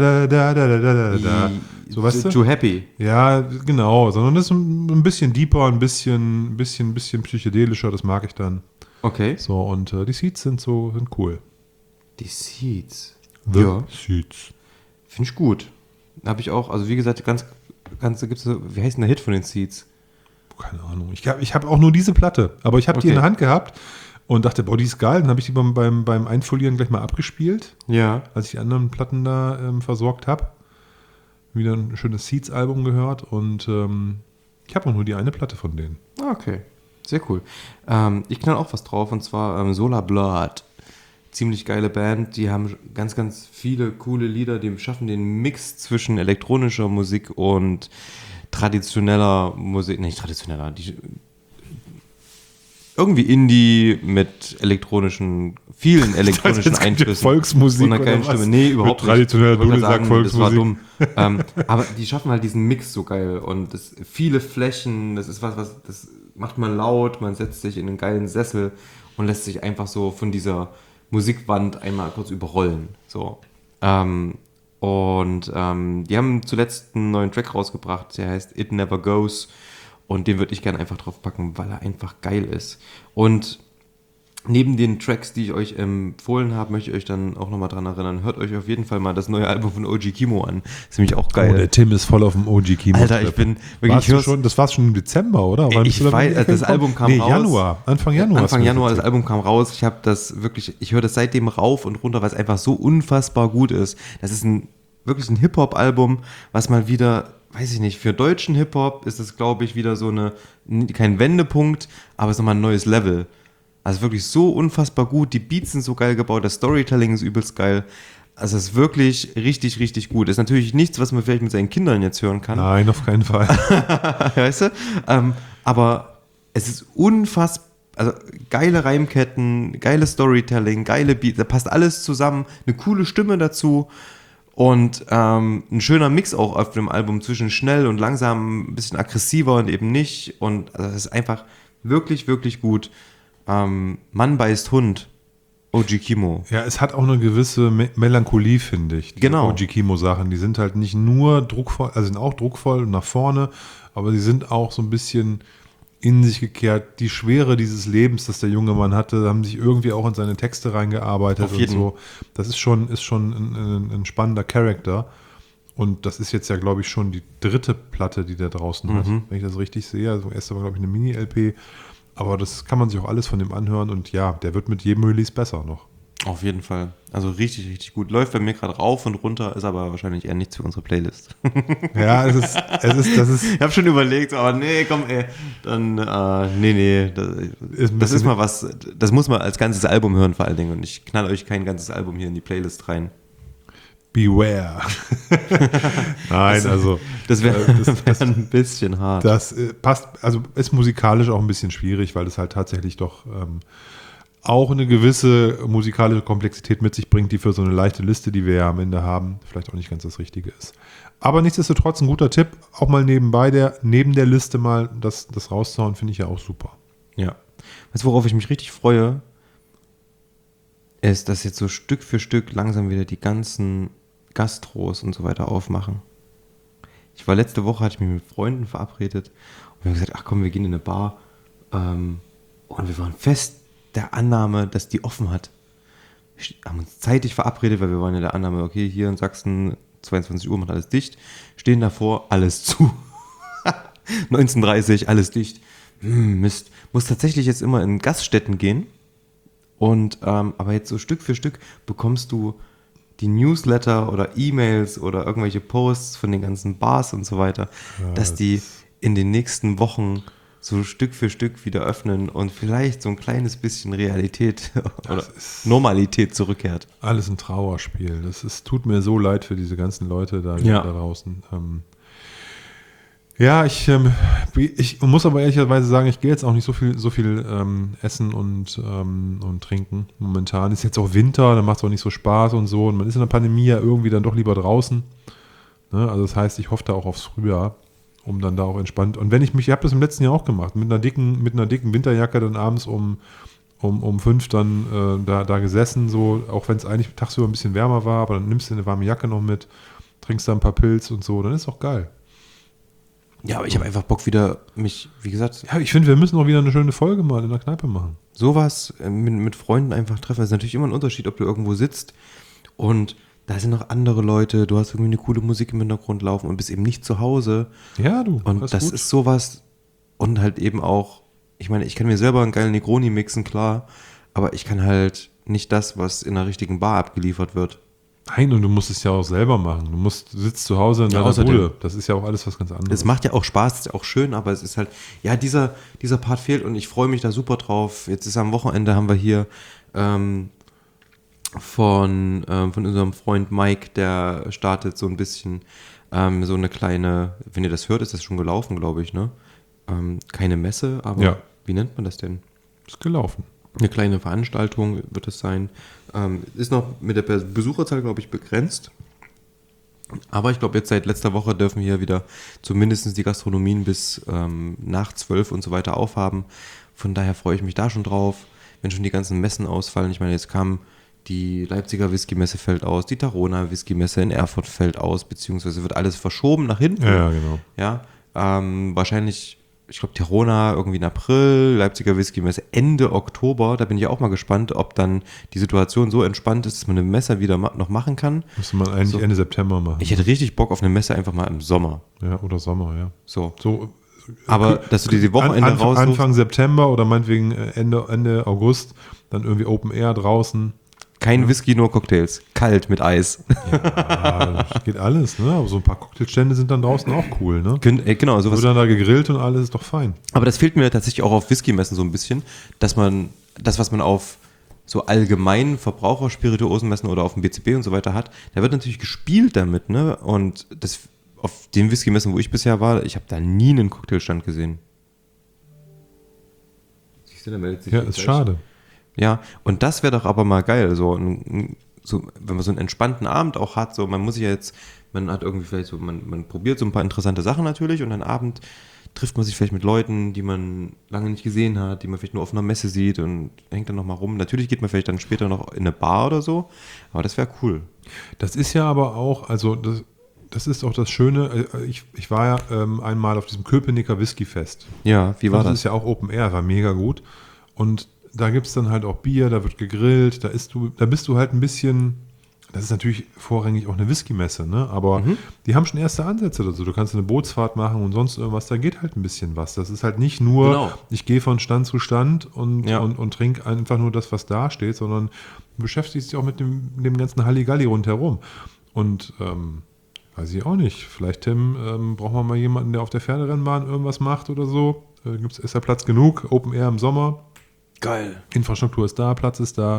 Speaker 2: da. So, weißt du?
Speaker 1: Too happy.
Speaker 2: Ja, genau. Sondern das ist ein bisschen deeper, ein bisschen psychedelischer, das mag ich dann.
Speaker 1: Okay.
Speaker 2: So, und die Seeds sind cool.
Speaker 1: Die Seeds.
Speaker 2: The Seeds.
Speaker 1: Finde ich gut. Habe ich auch, also wie gesagt, gibt's so, wie heißt denn der Hit von den Seeds?
Speaker 2: Keine Ahnung. Ich hab auch nur diese Platte, aber ich habe die in der Hand gehabt und dachte, boah, die ist geil. Dann habe ich die beim Einfolieren gleich mal abgespielt, als ich die anderen Platten da versorgt habe. Wieder ein schönes Seeds-Album gehört und ich habe auch nur die eine Platte von denen.
Speaker 1: Okay, sehr cool. Ich knall auch was drauf und zwar Solar Blood. Ziemlich geile Band, die haben ganz, ganz viele coole Lieder, die schaffen den Mix zwischen elektronischer Musik und traditioneller Musik, nicht traditioneller, irgendwie Indie mit vielen elektronischen Einflüssen.
Speaker 2: Volksmusik
Speaker 1: und einer geilen Stimme. Nee, überhaupt nicht.
Speaker 2: Traditioneller Dudelsack-Volksmusik.
Speaker 1: Das war dumm. Aber die schaffen halt diesen Mix so geil und viele Flächen, das ist was, das macht man laut, man setzt sich in einen geilen Sessel und lässt sich einfach so von dieser Musikwand einmal kurz überrollen. So. Die haben zuletzt einen neuen Track rausgebracht, der heißt It Never Goes und den würde ich gerne einfach drauf packen, weil er einfach geil ist. Und neben den Tracks, die ich euch empfohlen habe, möchte ich euch dann auch nochmal dran erinnern, hört euch auf jeden Fall mal das neue Album von OG Kimo an. Ist nämlich auch geil.
Speaker 2: Oh, der Tim ist voll auf dem OG Kimo.
Speaker 1: Alter, ich bin wirklich...
Speaker 2: Das war schon im Dezember, oder?
Speaker 1: Ich weiß, das Album kam raus.
Speaker 2: Anfang Januar.
Speaker 1: Anfang Januar, das Album kam raus. Ich höre das seitdem rauf und runter, weil es einfach so unfassbar gut ist. Das ist wirklich ein Hip-Hop-Album, was mal wieder, weiß ich nicht, für deutschen Hip-Hop ist es, glaube ich, wieder kein Wendepunkt, aber es ist nochmal ein neues Level. Also wirklich so unfassbar gut, die Beats sind so geil gebaut, das Storytelling ist übelst geil. Also es ist wirklich richtig, richtig gut. Ist natürlich nichts, was man vielleicht mit seinen Kindern jetzt hören kann.
Speaker 2: Nein, auf keinen Fall.
Speaker 1: Weißt du? Aber es ist unfassbar, also geile Reimketten, geile Storytelling, geile Beats, da passt alles zusammen, eine coole Stimme dazu und ein schöner Mix auch auf dem Album zwischen schnell und langsam, ein bisschen aggressiver und eben nicht. Und also es ist einfach wirklich, wirklich gut. Mann beißt Hund. OG Kimo.
Speaker 2: Ja, es hat auch eine gewisse Melancholie, finde ich.
Speaker 1: Genau.
Speaker 2: OG Kimo-Sachen, die sind halt nicht nur druckvoll, also sind auch druckvoll und nach vorne, aber sie sind auch so ein bisschen in sich gekehrt. Die Schwere dieses Lebens, das der junge Mann hatte, haben sich irgendwie auch in seine Texte reingearbeitet
Speaker 1: Auf jeden.
Speaker 2: und so. Das ist schon ein spannender Charakter. Und das ist jetzt ja, glaube ich, schon die 3. Platte, die der draußen hat, wenn ich das richtig sehe. Also erst war, glaube ich, eine Mini-LP. Aber das kann man sich auch alles von dem anhören und ja, der wird mit jedem Release besser noch.
Speaker 1: Auf jeden Fall. Also richtig, richtig gut. Läuft bei mir gerade rauf und runter, ist aber wahrscheinlich eher nichts für unsere Playlist.
Speaker 2: Ja, das ist.
Speaker 1: Ich habe schon überlegt, aber nee, komm, ey. Dann, nee. Das ist mal was, das muss man als ganzes Album hören vor allen Dingen. Und ich knall euch kein ganzes Album hier in die Playlist rein.
Speaker 2: Beware. Nein, also.
Speaker 1: Das wäre ein bisschen hart.
Speaker 2: Das passt, also ist musikalisch auch ein bisschen schwierig, weil es halt tatsächlich doch auch eine gewisse musikalische Komplexität mit sich bringt, die für so eine leichte Liste, die wir ja am Ende haben, vielleicht auch nicht ganz das Richtige ist. Aber nichtsdestotrotz ein guter Tipp, auch mal neben der Liste mal das rauszuhauen, finde ich ja auch super.
Speaker 1: Ja. Weißt du, worauf ich mich richtig freue, ist, dass jetzt so Stück für Stück langsam wieder die ganzen Gastros und so weiter aufmachen. Letzte Woche hatte ich mich mit Freunden verabredet und wir haben gesagt, ach komm, wir gehen in eine Bar. Und wir waren fest der Annahme, dass die offen hat. Wir haben uns zeitig verabredet, weil wir waren in der Annahme, okay, hier in Sachsen 22 Uhr macht alles dicht. Stehen davor, alles zu. 19:30 alles dicht. Mist. Muss tatsächlich jetzt immer in Gaststätten gehen. Und aber jetzt so Stück für Stück bekommst du die Newsletter oder E-Mails oder irgendwelche Posts von den ganzen Bars und so weiter, dass die in den nächsten Wochen so Stück für Stück wieder öffnen und vielleicht so ein kleines bisschen Realität oder Normalität zurückkehrt.
Speaker 2: Alles ein Trauerspiel. Tut mir so leid für diese ganzen Leute da draußen. Ich muss aber ehrlicherweise sagen, ich gehe jetzt auch nicht so viel essen und trinken momentan. Ist jetzt auch Winter, dann macht es auch nicht so Spaß und so. Und man ist in der Pandemie ja irgendwie dann doch lieber draußen. Ne? Also das heißt, ich hoffe da auch aufs Frühjahr, um dann da auch entspannt. Und ich habe das im letzten Jahr auch gemacht, mit einer dicken Winterjacke dann abends um 5 dann da gesessen, so, auch wenn es eigentlich tagsüber ein bisschen wärmer war, aber dann nimmst du eine warme Jacke noch mit, trinkst da ein paar Pilz und so, dann ist auch geil.
Speaker 1: Ja, aber ich habe einfach Bock wieder mich, wie gesagt...
Speaker 2: Ja, ich finde, wir müssen auch wieder eine schöne Folge mal in der Kneipe machen.
Speaker 1: Sowas mit Freunden einfach treffen. Das ist natürlich immer ein Unterschied, ob du irgendwo sitzt und da sind noch andere Leute, du hast irgendwie eine coole Musik im Hintergrund laufen und bist eben nicht zu Hause.
Speaker 2: Ja, du.
Speaker 1: Und das ist sowas und halt eben auch, ich meine, ich kann mir selber einen geilen Negroni mixen, klar, aber ich kann halt nicht das, was in einer richtigen Bar abgeliefert wird.
Speaker 2: Nein, und du musst es ja auch selber machen. Du sitzt zu Hause in deiner Bude. Das ist ja auch alles was ganz anderes.
Speaker 1: Es macht ja auch Spaß, ist ja auch schön, aber es ist halt, ja, dieser Part fehlt und ich freue mich da super drauf. Jetzt ist am Wochenende, haben wir hier von unserem Freund Mike, der startet so ein bisschen so eine kleine, wenn ihr das hört, ist das schon gelaufen, glaube ich, ne? Keine Messe, aber wie nennt man das denn?
Speaker 2: Ist gelaufen.
Speaker 1: Eine kleine Veranstaltung wird es sein. Ist noch mit der Besucherzahl, glaube ich, begrenzt. Aber ich glaube, jetzt seit letzter Woche dürfen wir wieder zumindest die Gastronomien bis nach 12 und so weiter aufhaben. Von daher freue ich mich da schon drauf, wenn schon die ganzen Messen ausfallen. Ich meine, jetzt kam die Leipziger Whisky-Messe fällt aus, die Tarona Whisky-Messe in Erfurt fällt aus, beziehungsweise wird alles verschoben nach hinten.
Speaker 2: Ja, genau.
Speaker 1: Ja, wahrscheinlich... Ich glaube, Tarona irgendwie in April, Leipziger Whisky-Messe Ende Oktober. Da bin ich auch mal gespannt, ob dann die Situation so entspannt ist, dass man eine Messe wieder noch machen kann.
Speaker 2: Müsste man eigentlich Ende September machen.
Speaker 1: Ich hätte richtig Bock auf eine Messe einfach mal im Sommer.
Speaker 2: Ja, oder Sommer, ja.
Speaker 1: So aber, dass du dir die Wochenende raussuchst.
Speaker 2: Anfang September oder meinetwegen Ende August, dann irgendwie Open Air draußen.
Speaker 1: Kein Whisky, nur Cocktails. Kalt mit Eis.
Speaker 2: Ja, das geht alles, ne? Aber so ein paar Cocktailstände sind dann draußen auch cool, ne?
Speaker 1: Genau, sowas.
Speaker 2: Wird dann da gegrillt und alles, ist doch fein.
Speaker 1: Aber das fehlt mir tatsächlich auch auf Whisky-Messen so ein bisschen, dass man das, was man auf so allgemein Verbraucherspirituosenmessen oder auf dem BCB und so weiter hat, da wird natürlich gespielt damit, ne? Und das auf den Whisky-Messen, wo ich bisher war, ich habe da nie einen Cocktailstand gesehen. Siehst du, da meldet sich
Speaker 2: Ja,
Speaker 1: hier
Speaker 2: ist
Speaker 1: gleich.
Speaker 2: schade.
Speaker 1: Ja, und das wäre doch aber mal geil, so, wenn man so einen entspannten Abend auch hat, so, man muss sich ja jetzt, man hat irgendwie vielleicht so, man probiert so ein paar interessante Sachen natürlich und am Abend trifft man sich vielleicht mit Leuten, die man lange nicht gesehen hat, die man vielleicht nur auf einer Messe sieht und hängt dann nochmal rum. Natürlich geht man vielleicht dann später noch in eine Bar oder so, aber das wäre cool.
Speaker 2: Das ist ja aber auch, also das ist auch das Schöne, ich war ja einmal auf diesem Köpenicker Whiskyfest.
Speaker 1: Ja, wie war
Speaker 2: Das
Speaker 1: das?
Speaker 2: ist ja auch Open Air, war mega gut. Und da gibt es dann halt auch Bier, da wird gegrillt, da bist du halt ein bisschen, das ist natürlich vorrangig auch eine Whisky-Messe, ne? Aber die haben schon erste Ansätze dazu. Du kannst eine Bootsfahrt machen und sonst irgendwas, da geht halt ein bisschen was. Das ist halt nicht nur,
Speaker 1: Genau.
Speaker 2: ich gehe von Stand zu Stand und
Speaker 1: Ja.
Speaker 2: trinke einfach nur das, was da steht, sondern du beschäftigst dich auch mit dem ganzen Halligalli rundherum. Und weiß ich auch nicht. Vielleicht, Tim, brauchen wir mal jemanden, der auf der Pferderennbahn irgendwas macht oder so. Ist ja Platz genug, Open Air im Sommer.
Speaker 1: Geil.
Speaker 2: Infrastruktur ist da, Platz ist da.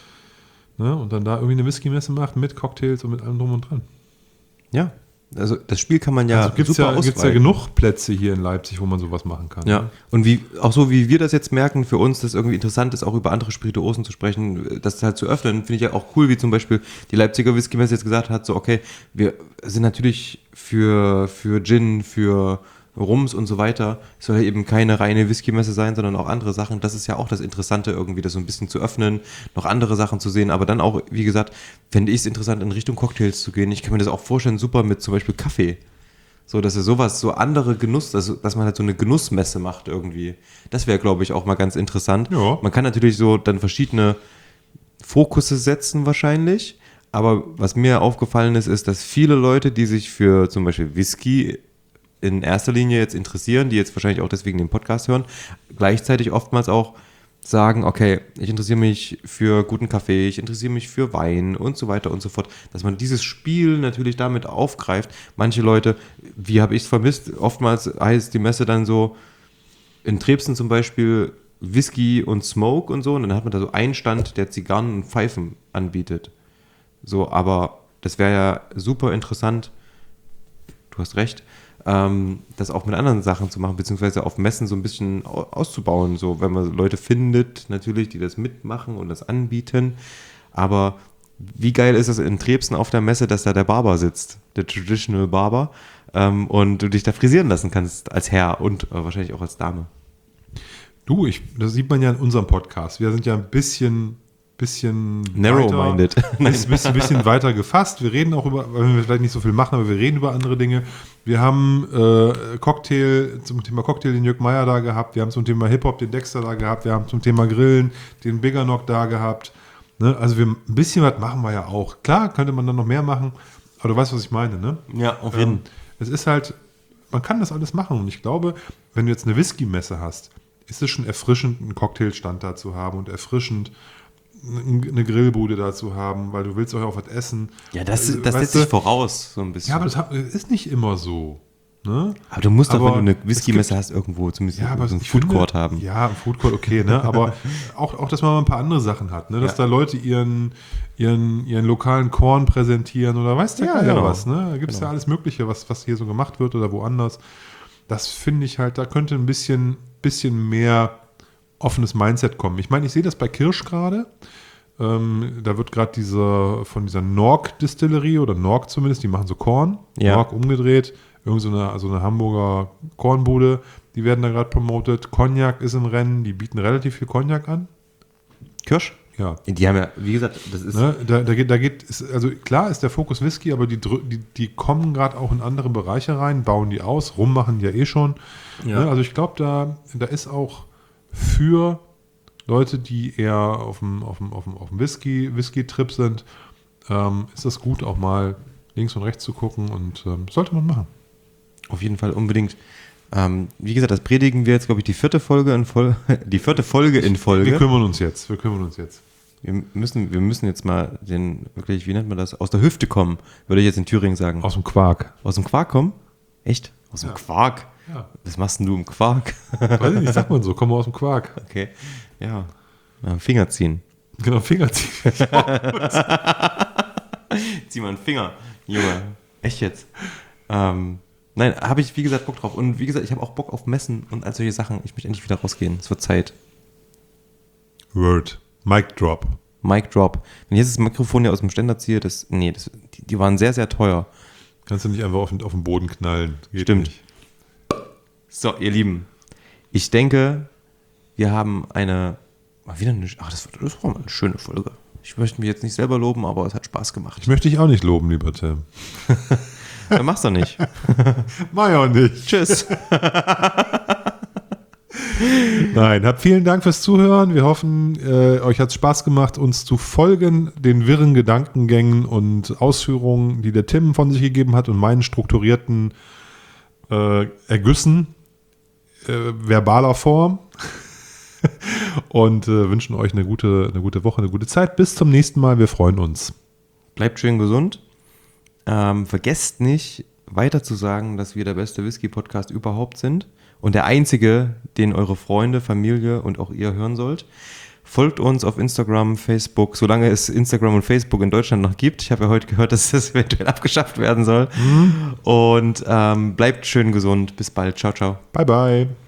Speaker 2: Ne? Und dann da irgendwie eine Whisky-Messe macht mit Cocktails und mit allem drum und dran.
Speaker 1: Ja, also das Spiel kann man ja
Speaker 2: Also gibt es
Speaker 1: super
Speaker 2: ja
Speaker 1: ausweiten.
Speaker 2: genug Plätze hier in Leipzig, wo man sowas machen kann.
Speaker 1: Ja,
Speaker 2: Ne?
Speaker 1: und auch so wie wir das jetzt merken, für uns das irgendwie interessant ist, auch über andere Spirituosen zu sprechen, das halt zu öffnen, finde ich ja auch cool, wie zum Beispiel die Leipziger Whisky-Messe jetzt gesagt hat, so okay, wir sind natürlich für Gin, für Rums und so weiter, es soll ja eben keine reine Whisky-Messe sein, sondern auch andere Sachen. Das ist ja auch das Interessante irgendwie, das so ein bisschen zu öffnen, noch andere Sachen zu sehen, aber dann auch, wie gesagt, fände ich es interessant, in Richtung Cocktails zu gehen. Ich kann mir das auch vorstellen, super mit zum Beispiel Kaffee. So, dass er sowas, so andere Genuss, dass man halt so eine Genussmesse macht irgendwie. Das wäre, glaube ich, auch mal ganz interessant.
Speaker 2: Ja.
Speaker 1: Man kann natürlich so dann verschiedene Fokusse setzen wahrscheinlich, aber was mir aufgefallen ist, dass viele Leute, die sich für zum Beispiel Whisky in erster Linie jetzt interessieren, die jetzt wahrscheinlich auch deswegen den Podcast hören, gleichzeitig oftmals auch sagen, okay, ich interessiere mich für guten Kaffee, ich interessiere mich für Wein und so weiter und so fort, dass man dieses Spiel natürlich damit aufgreift. Manche Leute, wie habe ich es vermisst, oftmals heißt die Messe dann so, in Trebsen zum Beispiel Whisky und Smoke und so, und dann hat man da so einen Stand, der Zigarren und Pfeifen anbietet. So, aber das wäre ja super interessant, du hast recht, das auch mit anderen Sachen zu machen, beziehungsweise auf Messen so ein bisschen auszubauen, so wenn man Leute findet, natürlich, die das mitmachen und das anbieten, aber wie geil ist es in Trebsen auf der Messe, dass da der Barber sitzt, der Traditional Barber, und du dich da frisieren lassen kannst als Herr und wahrscheinlich auch als Dame.
Speaker 2: Du, das sieht man ja in unserem Podcast. Wir sind ja ein bisschen
Speaker 1: Narrow-minded.
Speaker 2: bisschen weiter gefasst. Wir reden auch über, weil wir vielleicht nicht so viel machen, aber wir reden über andere Dinge. Wir haben zum Thema Cocktail den Jörg Meyer da gehabt. Wir haben zum Thema Hip-Hop den Dexter da gehabt. Wir haben zum Thema Grillen den Bigger Knock da gehabt. Ne? Also ein bisschen was machen wir ja auch. Klar, könnte man dann noch mehr machen, aber du weißt, was ich meine, ne?
Speaker 1: Ja, auf jeden Fall.
Speaker 2: Es ist halt, man kann das alles machen und ich glaube, wenn du jetzt eine Whisky-Messe hast, ist es schon erfrischend, einen Cocktailstand da zu haben und erfrischend eine Grillbude da zu haben, weil du willst auch was essen.
Speaker 1: Ja, das setzt sich voraus, so ein bisschen.
Speaker 2: Ja, aber das ist nicht immer so. Ne?
Speaker 1: Aber du musst doch, wenn du eine
Speaker 2: es
Speaker 1: Whisky-Messe
Speaker 2: gibt-
Speaker 1: hast, irgendwo zumindest
Speaker 2: Ja, aber
Speaker 1: so einen
Speaker 2: ich
Speaker 1: Foodcourt
Speaker 2: finde-
Speaker 1: haben.
Speaker 2: Ja, ein Foodcourt, okay, ne? Aber auch, dass man mal ein paar andere Sachen hat, ne? Dass
Speaker 1: Ja.
Speaker 2: da Leute ihren lokalen Korn präsentieren oder weiß der
Speaker 1: Ja,
Speaker 2: Geier
Speaker 1: genau.
Speaker 2: was, ne? Da gibt es ja alles Mögliche, was hier so gemacht wird oder woanders. Das finde ich halt, da könnte ein bisschen mehr offenes Mindset kommen. Ich meine, ich sehe das bei Kirsch gerade. Da wird gerade von dieser Nork-Distillerie oder Nork zumindest, die machen so Korn,
Speaker 1: Ja.
Speaker 2: Nork umgedreht, irgend so eine Hamburger Kornbude, die werden da gerade promotet. Cognac ist im Rennen, die bieten relativ viel Cognac an.
Speaker 1: Kirsch?
Speaker 2: Ja.
Speaker 1: Die haben ja, wie gesagt, das ist.
Speaker 2: Ne, also klar ist der Fokus Whisky, aber die kommen gerade auch in andere Bereiche rein, bauen die aus, rum machen die ja eh schon.
Speaker 1: Ja.
Speaker 2: Ne, also ich glaube, da ist auch für Leute, die eher auf dem Whisky-Trip sind, ist das gut, auch mal links und rechts zu gucken und sollte man machen.
Speaker 1: Auf jeden Fall unbedingt. Wie gesagt, das predigen wir jetzt, glaube ich, die vierte Folge in Folge.
Speaker 2: Wir kümmern uns jetzt.
Speaker 1: Wir müssen jetzt mal wirklich, wie nennt man das, aus der Hüfte kommen, würde ich jetzt in Thüringen sagen.
Speaker 2: Aus dem Quark.
Speaker 1: Aus dem Quark kommen? Echt? Aus dem Quark?
Speaker 2: Ja.
Speaker 1: Was machst denn du im Quark?
Speaker 2: Weiß ich nicht, sagt man so, komm mal aus dem Quark.
Speaker 1: Okay. Ja. Finger ziehen.
Speaker 2: Genau, Finger ziehen.
Speaker 1: Zieh mal einen Finger, Junge. Echt jetzt? Nein, habe ich, wie gesagt, Bock drauf. Und wie gesagt, ich habe auch Bock auf Messen und all solche Sachen. Ich möchte endlich wieder rausgehen. Es wird Zeit.
Speaker 2: Word. Mic Drop.
Speaker 1: Mic Drop. Wenn ich jetzt das Mikrofon hier aus dem Ständer ziehe, die waren sehr, sehr teuer.
Speaker 2: Kannst du nicht einfach auf den Boden knallen. Geht
Speaker 1: Stimmt.
Speaker 2: nicht.
Speaker 1: So, ihr Lieben. Ich denke, wir haben das war mal eine schöne Folge. Ich möchte mich jetzt nicht selber loben, aber es hat Spaß gemacht.
Speaker 2: Ich möchte dich auch nicht loben, lieber Tim.
Speaker 1: Dann mach's doch nicht.
Speaker 2: Mach ich auch nicht.
Speaker 1: Tschüss.
Speaker 2: Nein, habt vielen Dank fürs Zuhören. Wir hoffen, euch hat es Spaß gemacht, uns zu folgen, den wirren Gedankengängen und Ausführungen, die der Tim von sich gegeben hat und meinen strukturierten Ergüssen verbaler Form. Und wünschen euch eine gute Woche, eine gute Zeit. Bis zum nächsten Mal. Wir freuen uns.
Speaker 1: Bleibt schön gesund. Vergesst nicht, weiter zu sagen, dass wir der beste Whisky-Podcast überhaupt sind und der einzige, den eure Freunde, Familie und auch ihr hören sollt. Folgt uns auf Instagram, Facebook, solange es Instagram und Facebook in Deutschland noch gibt. Ich habe ja heute gehört, dass das eventuell abgeschafft werden soll. Und bleibt schön gesund. Bis bald. Ciao, ciao.
Speaker 2: Bye, bye.